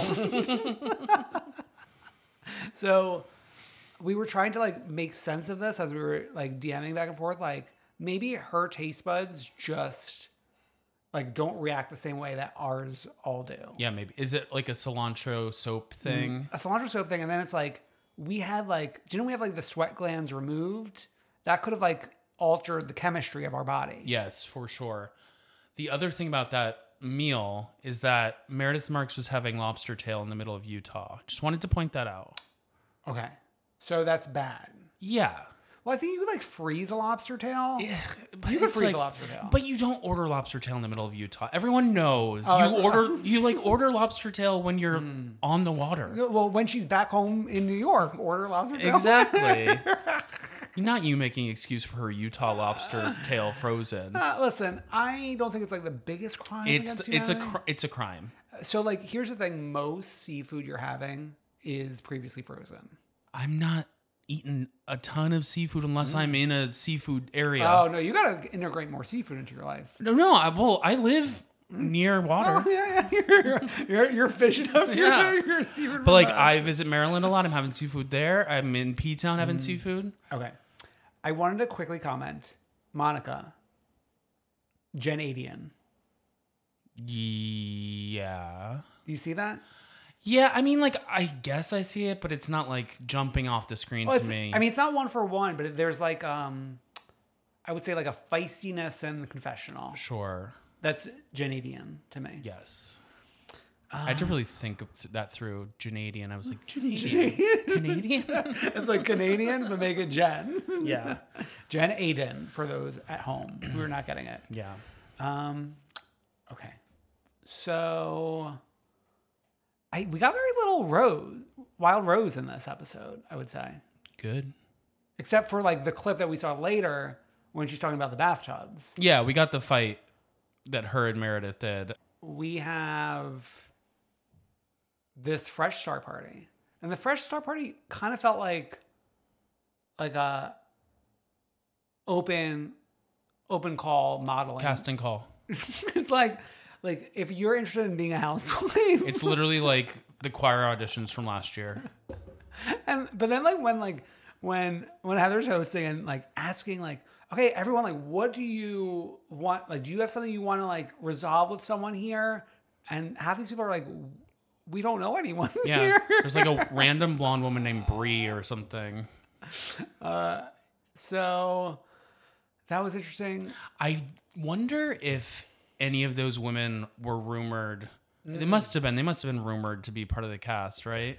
So we were trying to like make sense of this as we were like DMing back and forth. Like maybe her taste buds just like don't react the same way that ours all do. Yeah, maybe. Is it like a cilantro soap thing? Mm, a cilantro soap thing. And then it's like, we had like, didn't we have like the sweat glands removed? That could have like altered the chemistry of our body. Yes, for sure. The other thing about that meal is that Meredith Marks was having lobster tail in the middle of Utah. Just wanted to point that out. Okay. So that's bad. Yeah. Well, I think you could like freeze a lobster tail. Yeah, but you could freeze like, a lobster tail. But you don't order lobster tail in the middle of Utah. Everyone knows. Oh, you order you like order lobster tail when you're mm. on the water. Well, when she's back home in New York, order lobster tail. Exactly. Not you making excuse for her Utah lobster tail frozen. Uh, listen, I don't think it's like the biggest crime. It's against it's humanity. a cr- it's a crime. So like, here's the thing: most seafood you're having is previously frozen. I'm not eating a ton of seafood unless mm. I'm in a seafood area. Oh no, you got to integrate more seafood into your life. No, no. I, well, I live near water. Oh, yeah, yeah. You're, you're, you're fishing up yeah. your, your seafood. But like, I visit Maryland a lot. I'm having seafood there. I'm in P-Town having mm. seafood. Okay. I wanted to quickly comment. Monica. Jen Adian. Yeah. Do you see that? Yeah, I mean, like, I guess I see it, but it's not, like, jumping off the screen well, to me. I mean, it's not one for one, but there's, like, um, I would say, like, a feistiness in the confessional. Sure. That's Janadian to me. Yes. Um, I had to really think of that through. Janadian. I was like, Janadian? Canadian? It's like Canadian, but make it Jen. Yeah. Jen Aiden, for those at home who are not getting it. Yeah. Um. Okay. So... I, we got very little Rose, Wild Rose in this episode, I would say. Good. Except for like the clip that we saw later when she's talking about the bathtubs. Yeah, we got the fight that her and Meredith did. We have this Fresh Start party. And the Fresh Start party kind of felt like like a open open call modeling. Casting call. It's like like if you're interested in being a housewife. It's literally like the choir auditions from last year. And but then like when like when when Heather's hosting and like asking like, okay, everyone, like, what do you want? Like, do you have something you want to like resolve with someone here? And half these people are like, we don't know anyone Yeah, here. there's like a random blonde woman named Brie or something. Uh, so that was interesting. I wonder if any of those women were rumored. They must have been. They must have been rumored to be part of the cast, right?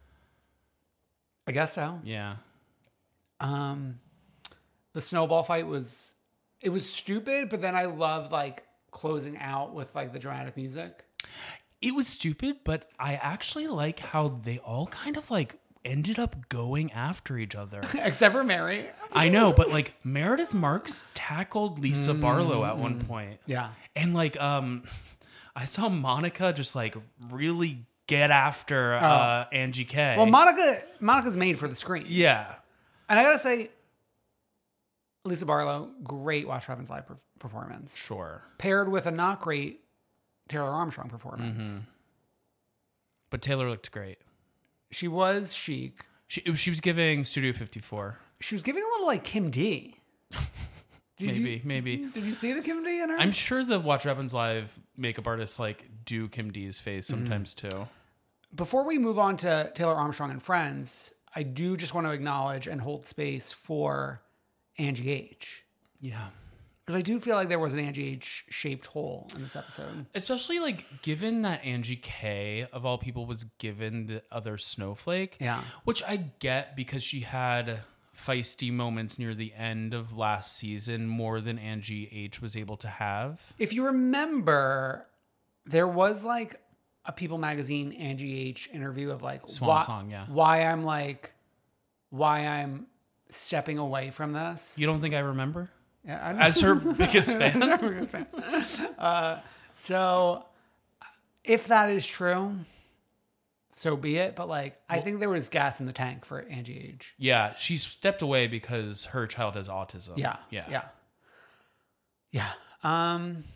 I guess so. Yeah. Um, the snowball fight was, it was stupid, but then I loved like closing out with like the dramatic music. It was stupid, but I actually like how they all kind of like ended up going after each other. Except for Mary. I know, but like Meredith Marks tackled Lisa Barlow at one point. Yeah. And like um I saw Monica just like really get after uh Angie K. Well, Monica, Monica's made for the screen. Yeah. And I gotta say, Lisa Barlow, great Watch What Happens Live per- performance. Sure. Paired with a not great Taylor Armstrong performance. Mm-hmm. But Taylor looked great. She was chic. She she was giving Studio fifty-four. She was giving a little like Kim D. Did maybe, you, maybe. Did you see the Kim D in her? I'm sure the Watch What Happens Live makeup artists like do Kim D's face sometimes Mm-hmm. too. Before we move on to Taylor Armstrong and Friends, I do just want to acknowledge and hold space for Angie H. Yeah. Because I do feel like there was an Angie H shaped hole in this episode. Especially like given that Angie K of all people was given the other snowflake. Yeah. Which I get because she had feisty moments near the end of last season more than Angie H was able to have. If you remember, there was like a People Magazine Angie H interview of like Swan why, song, yeah. why I'm like why I'm stepping away from this. You don't think I remember? Yeah, I As her biggest fan? Her biggest fan. Uh, so if that is true, so be it. But like, I think there was gas in the tank for Angie H. Yeah, she stepped away because her child has autism. Yeah, Yeah. yeah, yeah. Um,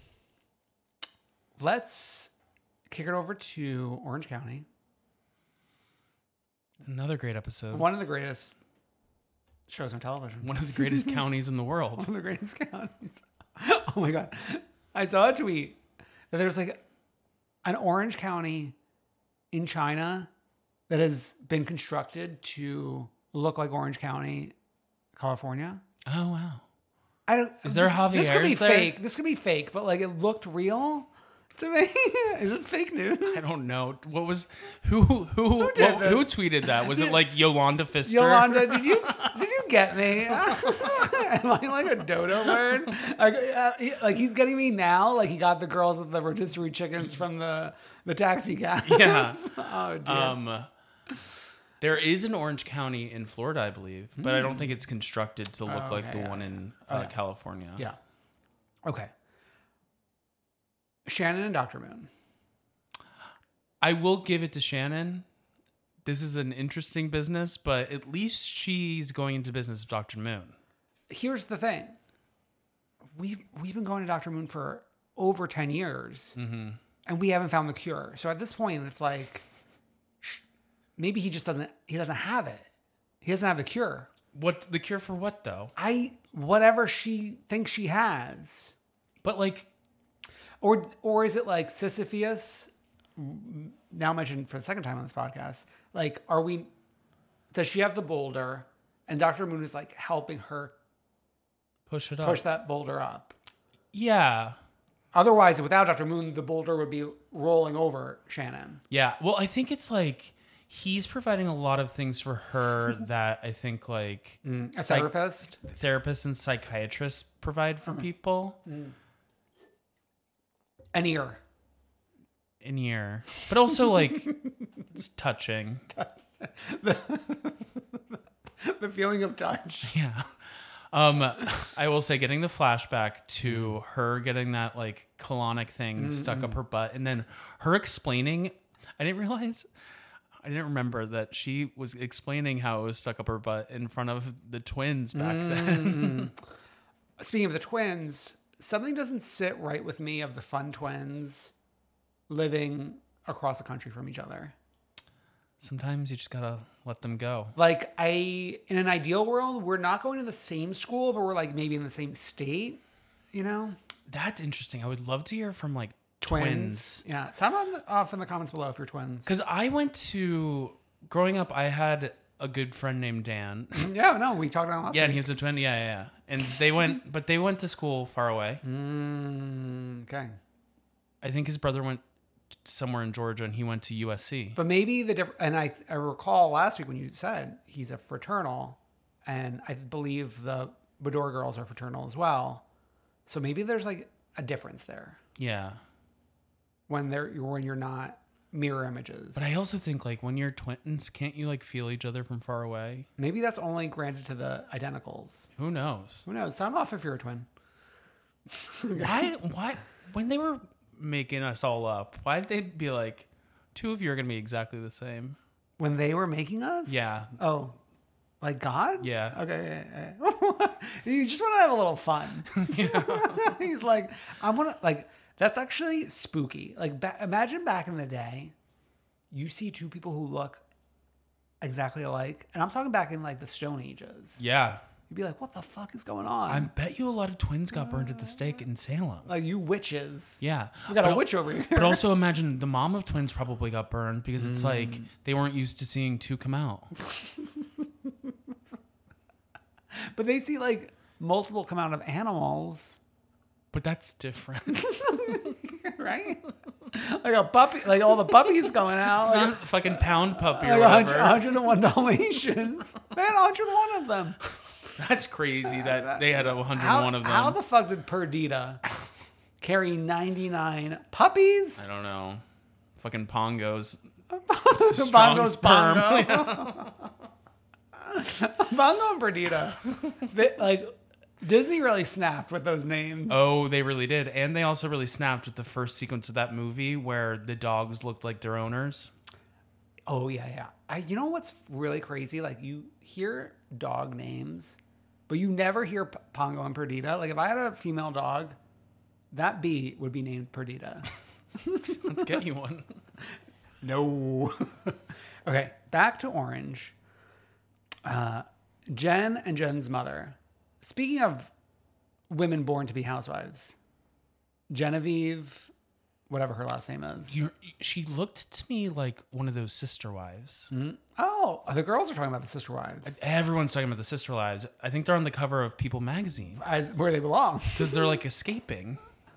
let's kick it over to Orange County. Another great episode. One of the greatest shows on television. One of the greatest counties in the world. One of the greatest counties. Oh my God. I saw a tweet that there's like an Orange County in China that has been constructed to look like Orange County, California. Oh, wow. I don't. Is there this, This could be Javier's there? fake. This could be fake, but like it looked real to me. Is this fake news? I don't know. What was who who who, did what- who this? tweeted that? Was it like Yolanda Fister? Yolanda, did you did you get me? Am I like a dodo bird? Like, uh, he, like he's getting me now. Like he got the girls with the rotisserie chickens from the the taxi cab. Yeah. Oh dear. Um, there is an Orange County in Florida, I believe, but I don't think it's constructed to look Oh, like okay, the yeah, one yeah. in Oh, uh, yeah. California. Yeah. Okay. Shannon and Doctor Moon. I will give it to Shannon. This is an interesting business, but at least she's going into business with Doctor Moon. Here's the thing. We we've been going to Doctor Moon for over ten years, Mm-hmm. and we haven't found the cure. So at this point, it's like sh- maybe he just doesn't. He doesn't have it. He doesn't have the cure. What the cure for what though? I whatever she thinks she has, But like, or or is it like Sisyphus? Now mentioned for the second time on this podcast. Like, are we? Does she have the boulder? And Doctor Moon is like helping her push it up. push that boulder up. Yeah. Otherwise, without Doctor Moon, the boulder would be rolling over Shannon. Yeah. Well, I think it's like he's providing a lot of things for her that I think like A psych- therapist. therapists and psychiatrists provide for people. An ear. In here, but also like it's touching. The feeling of touch. Yeah. Um, I will say getting the flashback to her getting that like colonic thing stuck up her butt and then her explaining, I didn't realize I didn't remember that she was explaining how it was stuck up her butt in front of the twins back mm. then. Speaking of the twins, something doesn't sit right with me of the Fun twins living across the country from each other. Sometimes you just gotta let them go. Like, I, in an ideal world, we're not going to the same school, but we're like maybe in the same state, you know? That's interesting. I would love to hear from like twins. twins. Yeah. Sound on, off in the comments below if you're twins. Because I went to, growing up, I had a good friend named Dan. Yeah, no, we talked about last Yeah, week. and he was a twin. Yeah, yeah, yeah. And they went, but they went to school far away. Mm, okay. I think his brother went somewhere in Georgia and he went to U S C. But maybe the different, and I, I recall last week when you said he's a fraternal, and I believe the Bador girls are fraternal as well. So maybe there's like a difference there Yeah. when they're when you're not mirror images. But I also think like when you're twins, can't you like feel each other from far away? Maybe that's only granted to the identicals. Who knows? Who knows? Sound off if you're a twin. Why? Why? When they were making us all up, why did they be like, two of you are gonna be exactly the same? When they were making us? Yeah. Oh, like God? Yeah. Okay. Yeah, yeah. You just want to have a little fun. Yeah. He's like, I want to, like, that's actually spooky. Like, ba- imagine back in the day, you see two people who look exactly alike. And I'm talking back in like the Stone Ages. Yeah. You'd be like, what the fuck is going on? I bet you a lot of twins got burned at the stake in Salem. Like, you witches. Yeah. We got but, a witch over here. But also imagine the mom of twins probably got burned because it's Mm. like they weren't used to seeing two come out. But they see like multiple come out of animals. But that's different. Right? Like a puppy, like all the puppies going out. It's like not a fucking pound puppy or like whatever. one hundred one Dalmatians. Man, one hundred one of them. That's crazy that they had a one hundred one how, of them. How the fuck did Perdita carry ninety-nine puppies? I don't know. Fucking Pongos. The Bongo's Bongo. Bongo and Perdita. They, like, Disney really snapped with those names. Oh, they really did. And they also really snapped with the first sequence of that movie where the dogs looked like their owners. Oh, yeah, yeah. I, you know what's really crazy? Like, you hear dog names, but you never hear P- Pongo and Perdita. Like, if I had a female dog, that bee would be named Perdita. Let's get you one. No. Okay, back to Orange. Uh, Jen and Jen's mother. Speaking of women born to be housewives, Genevieve, whatever her last name is. You're, she looked to me like one of those sister wives. Mm-hmm. Oh, the girls are talking about the sister wives. Everyone's talking about the sister wives. I think they're on the cover of People magazine. As where they belong. Because they're like escaping.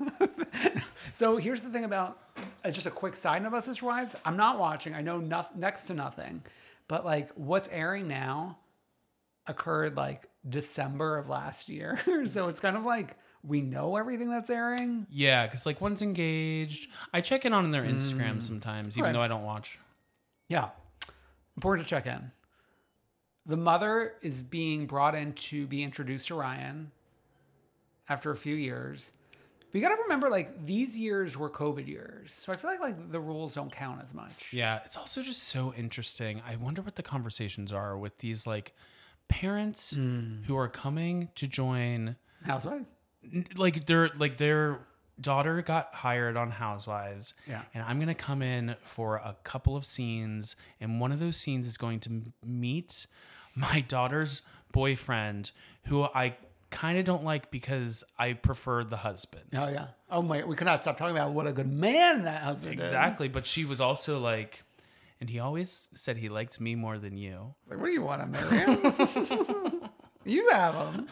So here's the thing about, uh, just a quick side note about Sister Wives. I'm not watching. I know no, next to nothing. But like what's airing now occurred like December of last year. So it's kind of like we know everything that's airing. Yeah, because like one's engaged. I check in on their Instagram mm. sometimes, even right. though I don't watch. Yeah. Important to check in. The mother is being brought in to be introduced to Ryan after a few years. But you got to remember, like, these years were COVID years. So I feel like, like, the rules don't count as much. Yeah, it's also just so interesting. I wonder what the conversations are with these, like, parents mm. who are coming to join... Housewives? Like, their, like, their daughter got hired on Housewives. Yeah. And I'm going to come in for a couple of scenes. And one of those scenes is going to meet my daughter's boyfriend, who I... kind of don't like because I prefer the husband. Oh, yeah. Oh, my. We cannot stop talking about what a good man that husband exactly, is. Exactly. But she was also like, and he always said he liked me more than you. It's like, what do you want to marry him? You have him.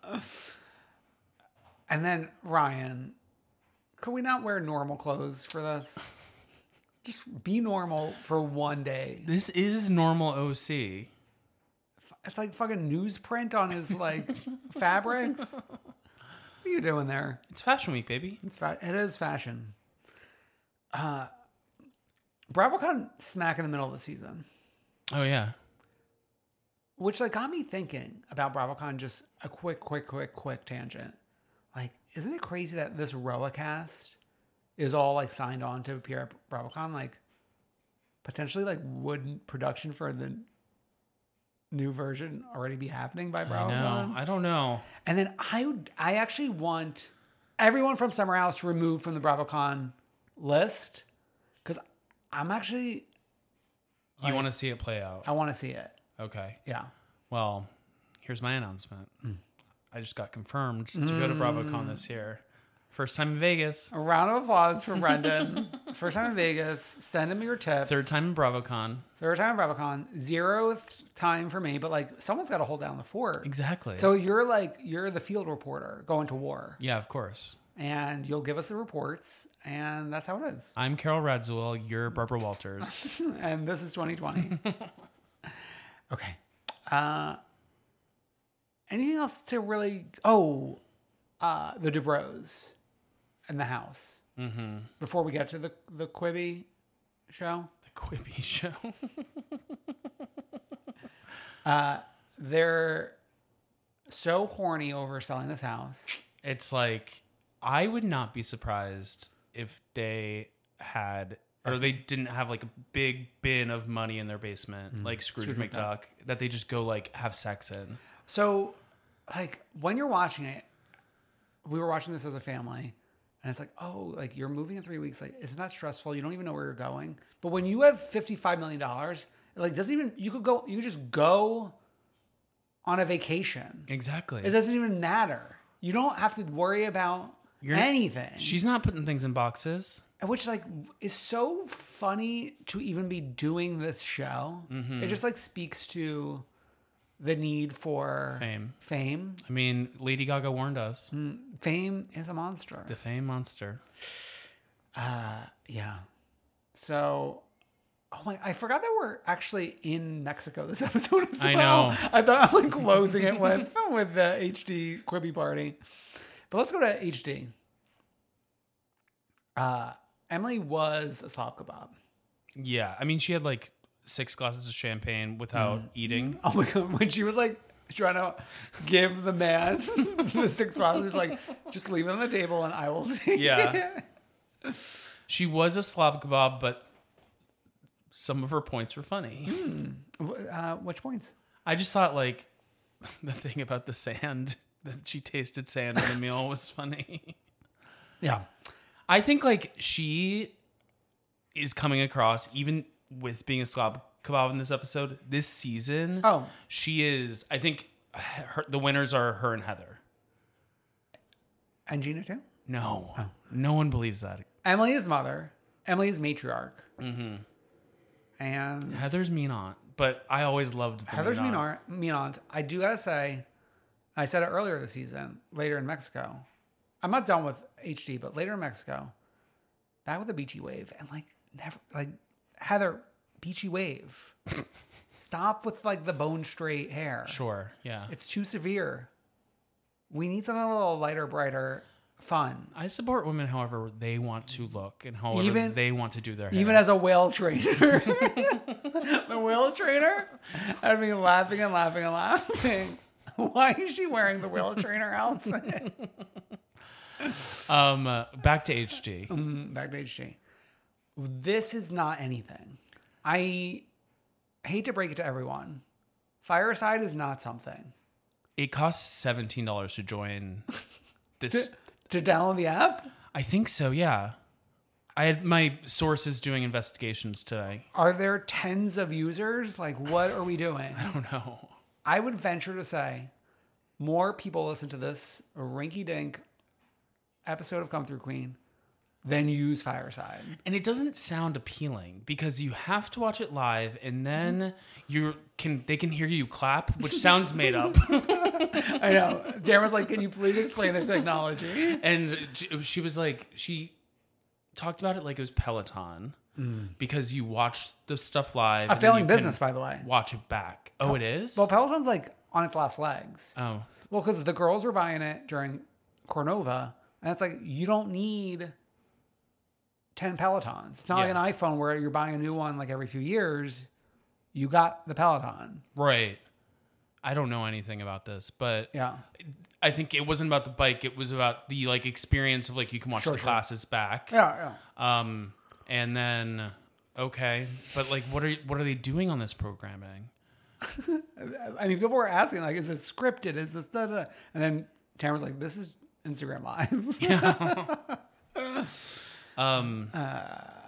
And then Ryan, could we not wear normal clothes for this? Just be normal for one day. This is normal O C. It's like fucking newsprint on his like fabrics. What are you doing there? It's Fashion Week, baby. It's fa- it is fashion. Uh, BravoCon smack in the middle of the season. Oh yeah. Which like got me thinking about BravoCon. Just a quick, quick, quick, quick tangent. Like, isn't it crazy that this Roa cast is all like signed on to appear at BravoCon? Like, potentially like wouldn't production for the new version already be happening by BravoCon? I know. I don't know. And then I would, I actually want everyone from Summer House removed from the BravoCon list because I'm actually. You like, want to see it play out? I want to see it. Okay. Yeah. Well, here's my announcement. Mm. I just got confirmed to mm. go to BravoCon this year. First time in Vegas. A round of applause for Brendan. First time in Vegas. Send him your tips. Third time in BravoCon. Third time in BravoCon. Zeroth time for me, but like someone's got to hold down the fort. Exactly. So you're like, you're the field reporter going to war. Yeah, of course. And you'll give us the reports, and that's how it is. I'm Carol Radzul. You're Barbara Walters. And this is twenty twenty. Okay. Uh, anything else to really... Oh, uh, the Dubrows and the house. Mm-hmm. Before we get to the, the Quibi show. The Quibi show. uh, they're so horny over selling this house. It's like... I would not be surprised if they had, or they didn't have like a big bin of money in their basement, mm. like Scrooge, Scrooge McDuck, that they just go like have sex in. So, like when you're watching it, we were watching this as a family, and it's like, oh, like you're moving in three weeks. Like, isn't that stressful? You don't even know where you're going. But when you have fifty-five million dollars, it like doesn't even, you could go, you could just go on a vacation. Exactly. It doesn't even matter. You don't have to worry about You're, anything. She's not putting things in boxes. Which like is so funny to even be doing this show. Mm-hmm. It just like speaks to the need for fame. Fame. I mean, Lady Gaga warned us. Mm, fame is a monster. The fame monster. Uh, yeah. So, oh my, I forgot that we're actually in Mexico this episode as well. I know. I thought I'm like closing it with with the H D Quibi party. But let's go to H D. Uh, Emily was a slob kebab. Yeah. I mean, she had like six glasses of champagne without mm. eating. Oh my God. When she was like trying to give the man the six glasses, like, just leave it on the table and I will take yeah. it. She was a slob kebab, but some of her points were funny. Mm. Uh, which points? I just thought like the thing about the sand... that she tasted sand in the meal was funny. Yeah. I think like she is coming across, even with being a slob kebab in this episode, this season. Oh. She is, I think her, the winners are her and Heather. And Gina too? No. Oh. No one believes that. Emily is mother. Emily is matriarch. Mm-hmm. And Heather's mean aunt, but I always loved the Heather's mean mean aunt. aunt. Mean aunt. I do gotta say, I said it earlier this season, later in Mexico. I'm not done with H D, but later in Mexico, back with the beachy wave, and like never, like Heather, beachy wave. Stop with like the bone straight hair. Sure, yeah, it's too severe. We need something a little lighter, brighter, fun. I support women however they want to look and however even, they want to do their hair. Even as a whale trainer, the whale trainer, I'd be laughing and laughing and laughing. Why is she wearing the wheel trainer outfit? um, uh, back to H D. Mm, back to H D. This is not anything. I hate to break it to everyone. Fireside is not something. It costs seventeen dollars to join this. to, to download the app? I think so, yeah. I had my sources doing investigations today. Are there tens of users? Like, what are we doing? I don't know. I would venture to say more people listen to this rinky-dink episode of Come Through Queen than use Fireside. And it doesn't sound appealing because you have to watch it live and then you can they can hear you clap, which sounds made up. I know. Darren was like, can you please explain the technology? And she was like, she talked about it like it was Peloton. Mm. Because you watch the stuff live. A failing business, by the way. Watch it back. Oh, it is? Well, Peloton's like on its last legs. Oh. Well, because the girls were buying it during Cornova. And it's like, you don't need ten Pelotons. It's not yeah. like an iPhone where you're buying a new one like every few years. You got the Peloton. Right. I don't know anything about this, but yeah, I think it wasn't about the bike. It was about the like experience of like you can watch sure, the sure. classes back. Yeah, yeah. Um, and then Okay, but like, what are what are they doing on this programming? I mean, people were asking, like, is this scripted? Is this da, da, da? And then Tamara's like, this is Instagram Live. Yeah. um, uh,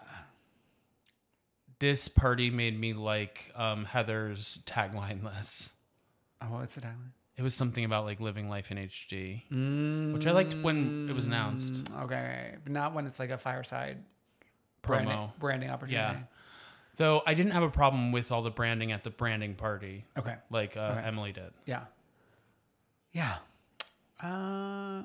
this party made me like um, Heather's tagline less. Oh, what's the tagline? It was something about like living life in H D, mm, which I liked when it was announced. Okay, but not when it's like a fireside promo branding, branding opportunity. Yeah. Though I didn't have a problem with all the branding at the branding party. Okay. Like uh, okay. Emily did. Yeah. Yeah. Uh,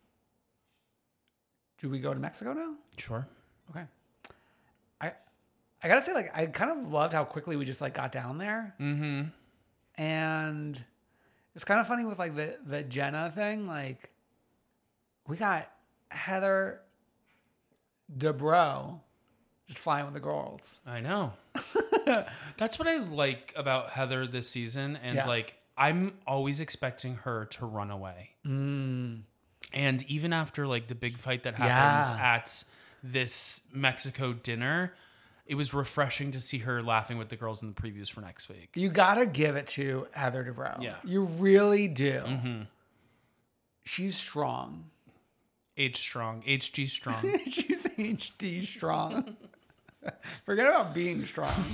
do we go to Mexico now? Sure. Okay. I I gotta say, like, I kind of loved how quickly we just like got down there. Mm-hmm. And it's kind of funny with like the, the Jenna thing. Like, we got Heather Dubrow just flying with the girls. I know. That's what I like about Heather this season. And Yeah. like, I'm always expecting her to run away. Mm. And even after like the big fight that happens Yeah. at this Mexico dinner, it was refreshing to see her laughing with the girls in the previews for next week. You gotta give it to Heather Dubrow. Yeah. You really do. Mm-hmm. She's strong. H strong. H G strong. She's H D strong. Forget about being strong.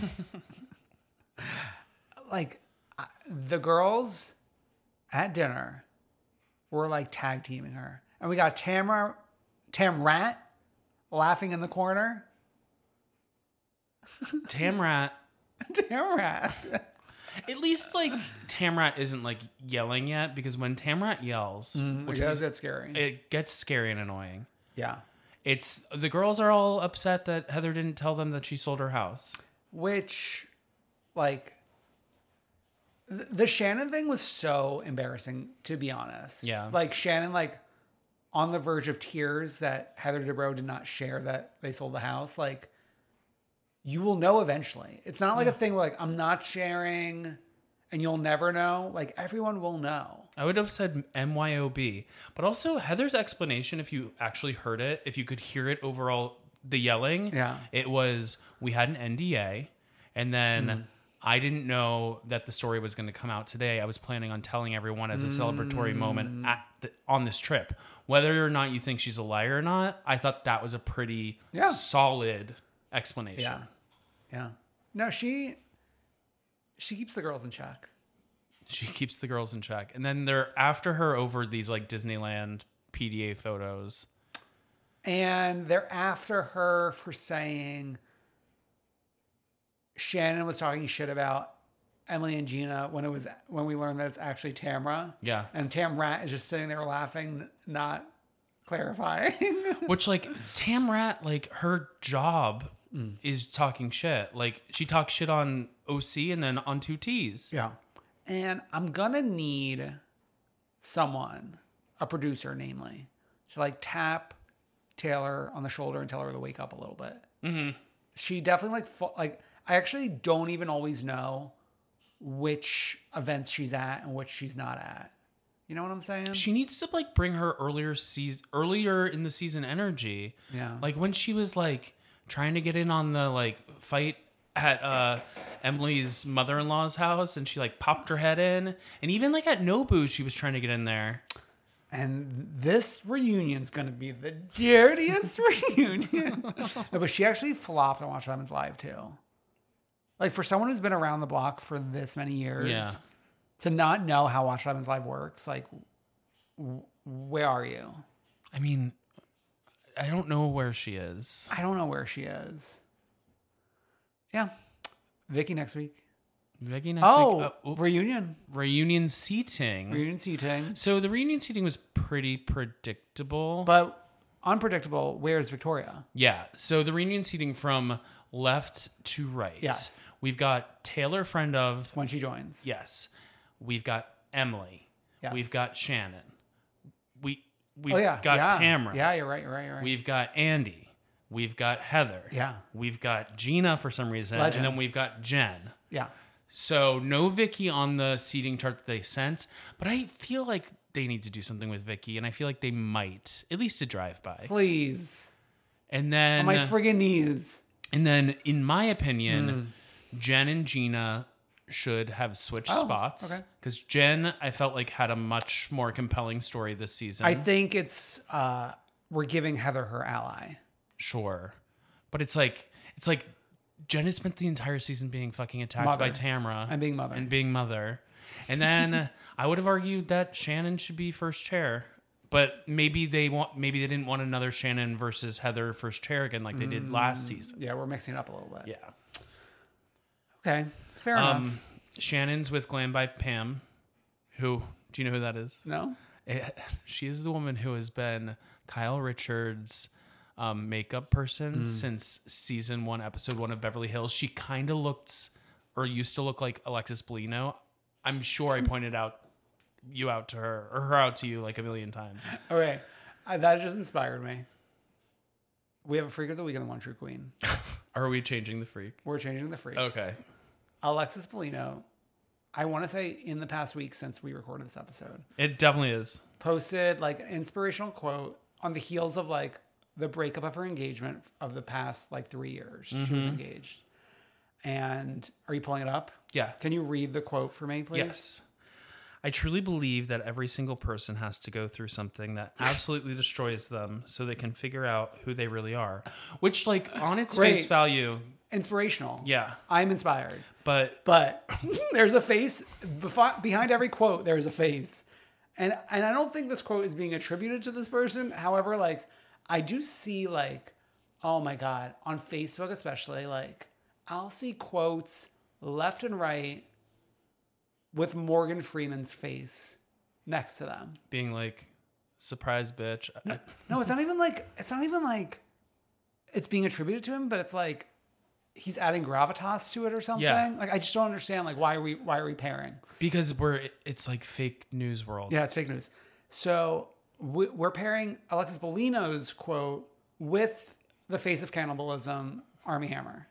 Like, I- the girls at dinner were like tag teaming her. And we got Tamara, Tamrat laughing in the corner. Tamrat. Tamrat. At least like Tamrat isn't like yelling yet, because when Tamrat yells, Mm, which it does was- get scary. it gets scary and annoying. Yeah. It's the girls are all upset that Heather didn't tell them that she sold her house. Which, like, th- the Shannon thing was so embarrassing, to be honest. Yeah. Like, Shannon, like, on the verge of tears that Heather Dubrow did not share that they sold the house. Like, you will know eventually. It's not like a thing where, like, I'm not sharing and you'll never know. Like, everyone will know. I would have said M Y O B, but also Heather's explanation, if you actually heard it, if you could hear it overall, the yelling, Yeah. it was, we had an N D A, and then Mm. I didn't know that the story was going to come out today. I was planning on telling everyone as a celebratory Mm. moment at the, on this trip. Whether or not you think she's a liar or not, I thought that was a pretty Yeah. solid explanation. Yeah. Yeah. No, she, she keeps the girls in check. She keeps the girls in check. And then they're after her over these like Disneyland P D A photos. And they're after her for saying Shannon was talking shit about Emily and Gina when it was when we learned that it's actually Tamra. Yeah. And Tamrat is just sitting there laughing, not clarifying. Which like Tamrat, like her job Mm. is talking shit. Like she talks shit on O C and then on two T's. Yeah. And I'm gonna need someone, a producer, namely, to like tap Taylor on the shoulder and tell her to wake up a little bit. Mm-hmm. She definitely like fa- like I actually don't even always know which events she's at and which she's not at. You know what I'm saying? She needs to like bring her earlier season, earlier in the season energy. Yeah. Like when she was like trying to get in on the like fight at uh, Emily's mother-in-law's house, and she like popped her head in, and even like at Nobu, she was trying to get in there. And this reunion's gonna be the dirtiest reunion. No, but she actually flopped on Watch What Happens Live too. Like for someone who's been around the block for this many years, Yeah. to not know how Watch What Happens Live works, like, w- where are you? I mean, I don't know where she is. I don't know where she is. Yeah, Vicky next week. Vicky next Oh, week. Uh, oop. reunion, reunion seating. reunion seating. So the reunion seating was pretty predictable. But unpredictable. Where's Victoria? Yeah. So the reunion seating from left to right. Yes. We've got Taylor, friend of. When she joins. Yes. We've got Emily. Yes. We've got Shannon. We we've Oh yeah, got yeah. Tamara. Yeah, you're right. You're right. You're right. We've got Andy. We've got Heather. Yeah. We've got Gina for some reason, Legend. and then we've got Jen. yeah. So no Vicky on the seating chart that they sent, but I feel like they need to do something with Vicky, and I feel like they might, at least to drive by. Please. And then On my friggin' knees. And then, in my opinion, mm. Jen and Gina should have switched oh, spots. Okay. Because Jen, I felt like, had a much more compelling story this season. I think it's, uh, we're giving Heather her ally. Sure. But it's like, it's like Jen has spent the entire season being fucking attacked mother. by Tamra. And being mother. And being mother. And then I would have argued that Shannon should be first chair. But maybe they want, maybe they didn't want another Shannon versus Heather first chair again like they did mm, last season. Yeah, we're mixing it up a little bit. Yeah. Okay, fair um, enough. Shannon's with Glam by Pam, who, do you know who that is? No. It, she is the woman who has been Kyle Richards' um, makeup person mm. since season one, episode one of Beverly Hills. She kind of looked, or used to look like Alexis Bellino. I'm sure I pointed out you out to her, or her out to you like a million times. Okay. I, that just inspired me. We have a freak of the week on the One True Queen. Are we changing the freak? We're changing the freak. Okay. Alexis Bellino, I want to say in the past week since we recorded this episode. It definitely is. Posted like an inspirational quote on the heels of like the breakup of her engagement of the past like three years. Mm-hmm. She was engaged. And are you pulling it up? Yeah. Can you read the quote for me, please? Yes. I truly believe that every single person has to go through something that absolutely destroys them so they can figure out who they really are. Which, like, on its Great. face value... Inspirational. Yeah. I'm inspired. But... But there's a face... Behind every quote, there's a face. And, and I don't think this quote is being attributed to this person. However, like, I do see, like... Oh, my God. On Facebook especially, like, I'll see quotes left and right... with Morgan Freeman's face next to them. Being like, surprise, bitch. No, no, it's not even like, it's not even like it's being attributed to him, but it's like he's adding gravitas to it or something. Yeah. Like, I just don't understand, like, why are we, why are we pairing? Because we're, it's like fake news world. Yeah, it's fake news. So we're pairing Alexis Bellino's quote with the face of cannibalism, Armie Hammer.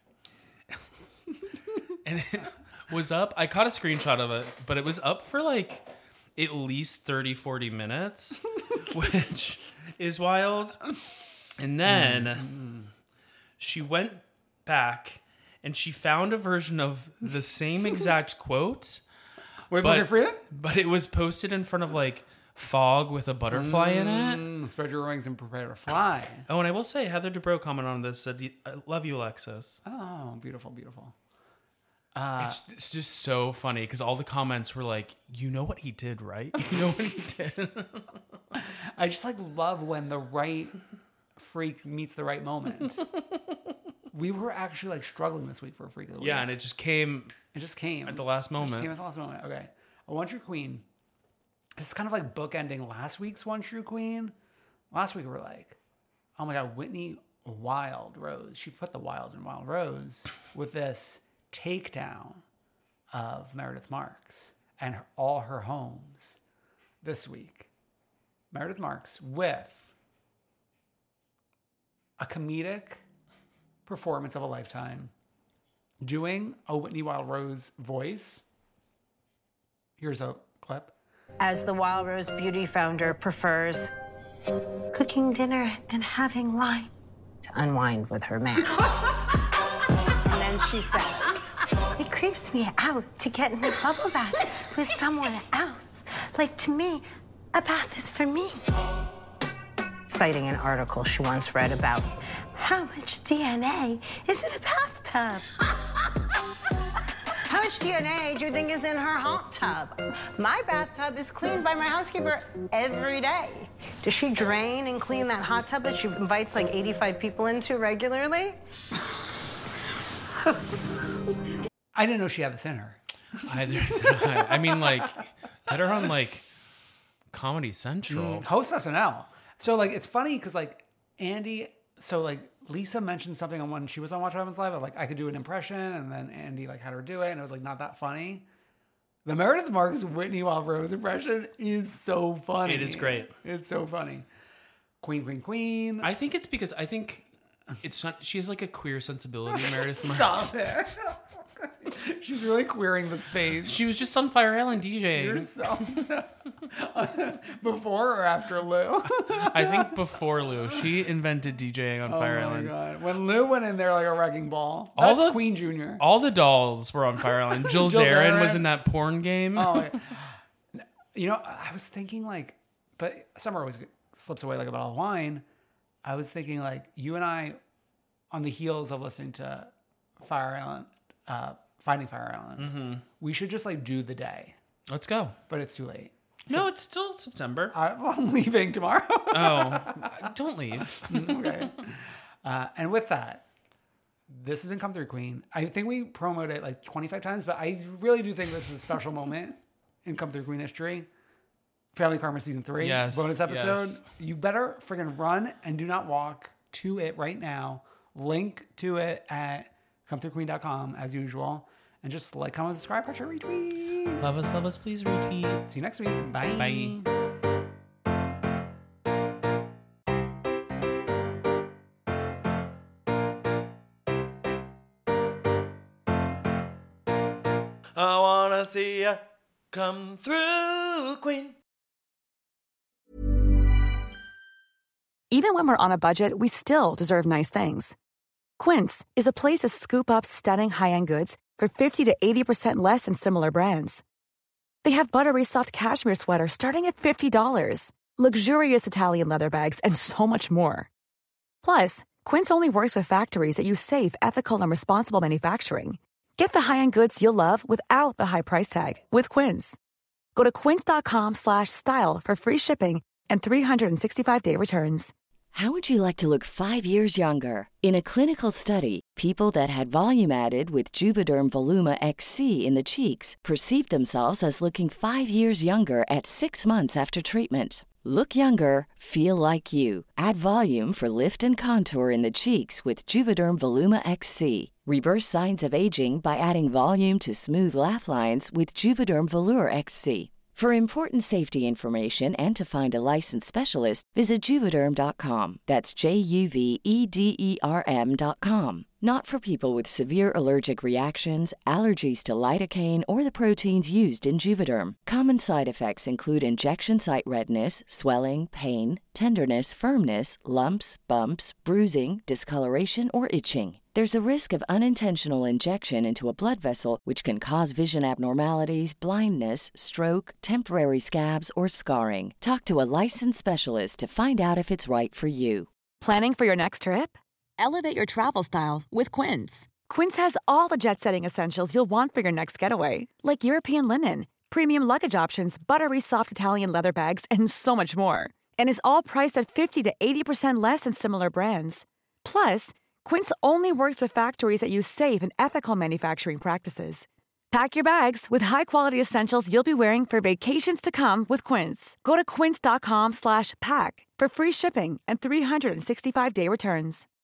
And it was up. I caught a screenshot of it, but it was up for like at least thirty, forty minutes, which is wild. And then mm-hmm. she went back and she found a version of the same exact quote. Wait, but, for it? But it was posted in front of like fog with a butterfly mm, in it. Spread your wings and prepare to fly. Oh, and I will say, Heather Dubrow commented on this, said, I love you, Alexis. Oh, beautiful, beautiful. Uh, it's, it's just so funny because all the comments were like, you know what he did, right? You know what he did. I just like love when the right freak meets the right moment. We were actually like struggling this week for a freak of the week. Yeah, and it just came. It just came at the last moment. It just came at the last moment. Okay, a One True Queen. This is kind of like bookending last week's One True Queen. Last week we were like, oh my God, Whitney Wild Rose. She put the Wild in Wild Rose with this takedown of Meredith Marks and her, all her homes this week. Meredith Marks with a comedic performance of a lifetime doing a Whitney Wild Rose voice. Here's a clip. As the Wild Rose Beauty founder prefers cooking dinner and having wine to unwind with her man. And then she said, it creeps me out to get in a bubble bath with someone else. Like, to me, a bath is for me. Citing an article she once read about how much D N A is in a bathtub. How much D N A do you think is in her hot tub? My bathtub is cleaned by my housekeeper every day. Does she drain and clean that hot tub that she invites like eighty-five people into regularly? I didn't know she had this in her. Either did I. I mean, like, get her on, like, Comedy Central. Mm, host S N L. So, like, it's funny because, like, Andy... So, like, Lisa mentioned something on when she was on Watch What Happens Live. Of, like, I could do an impression, and then Andy, like, had her do it, and it was, like, not that funny. The Meredith Marks Whitney Wild Rose impression is so funny. It is great. It's so funny. Queen, queen, queen. I think it's because I think it's not, she has, like, a queer sensibility, Meredith Marks. Stop it. She's really queering the space. She was just on Fire Island DJing. You're so before or after Lou? I think before Lou. She invented DJing on Oh Fire my Island. God. When Lou went in there like a wrecking ball. All That's the- Queen Junior All the dolls were on Fire Island. Jill, Jill Zarin, Zarin. was in that porn game. Oh, yeah. You know, I was thinking like, but summer always slips away like a bottle of wine. I was thinking like you and I, on the heels of listening to Fire Island, uh, Finding Fire Island, Mm-hmm. we should just like do the day. Let's go. But it's too late. No, it's still September. I, well, I'm leaving tomorrow. Oh, don't leave. Okay. Uh, and with that, this has been Come Through Queen. I think we promoted it like twenty-five times, but I really do think this is a special moment in Come Through Queen history. Family Karma Season three, Yes, bonus episode. yes. You better friggin' run and do not walk to it right now. Link to it at come through queen dot com as usual. And just like, comment, subscribe, pressure, retweet. Love us, love us, please retweet. See you next week. Bye. Bye. I wanna see ya come through, Queen. Even when we're on a budget, we still deserve nice things. Quince is a place to scoop up stunning high-end goods for fifty to eighty percent less than similar brands. They have buttery soft cashmere sweaters starting at fifty dollars, luxurious Italian leather bags, and so much more. Plus, Quince only works with factories that use safe, ethical, and responsible manufacturing. Get the high-end goods you'll love without the high price tag with Quince. Go to quince.com slash style for free shipping and three sixty-five day returns. How would you like to look five years younger? In a clinical study, people that had volume added with Juvederm Voluma X C in the cheeks perceived themselves as looking five years younger at six months after treatment. Look younger, feel like you. Add volume for lift and contour in the cheeks with Juvederm Voluma X C. Reverse signs of aging by adding volume to smooth laugh lines with Juvederm Volure X C. For important safety information and to find a licensed specialist, visit Juvederm dot com. That's J U V E D E R M dot com. Not for people with severe allergic reactions, allergies to lidocaine, or the proteins used in Juvederm. Common side effects include injection site redness, swelling, pain, tenderness, firmness, lumps, bumps, bruising, discoloration, or itching. There's a risk of unintentional injection into a blood vessel, which can cause vision abnormalities, blindness, stroke, temporary scabs, or scarring. Talk to a licensed specialist to find out if it's right for you. Planning for your next trip? Elevate your travel style with Quince. Quince has all the jet-setting essentials you'll want for your next getaway, like European linen, premium luggage options, buttery soft Italian leather bags, and so much more. And is all priced at fifty to eighty percent less than similar brands. Plus, Quince only works with factories that use safe and ethical manufacturing practices. Pack your bags with high-quality essentials you'll be wearing for vacations to come with Quince. Go to quince.com slash pack for free shipping and three sixty-five day returns.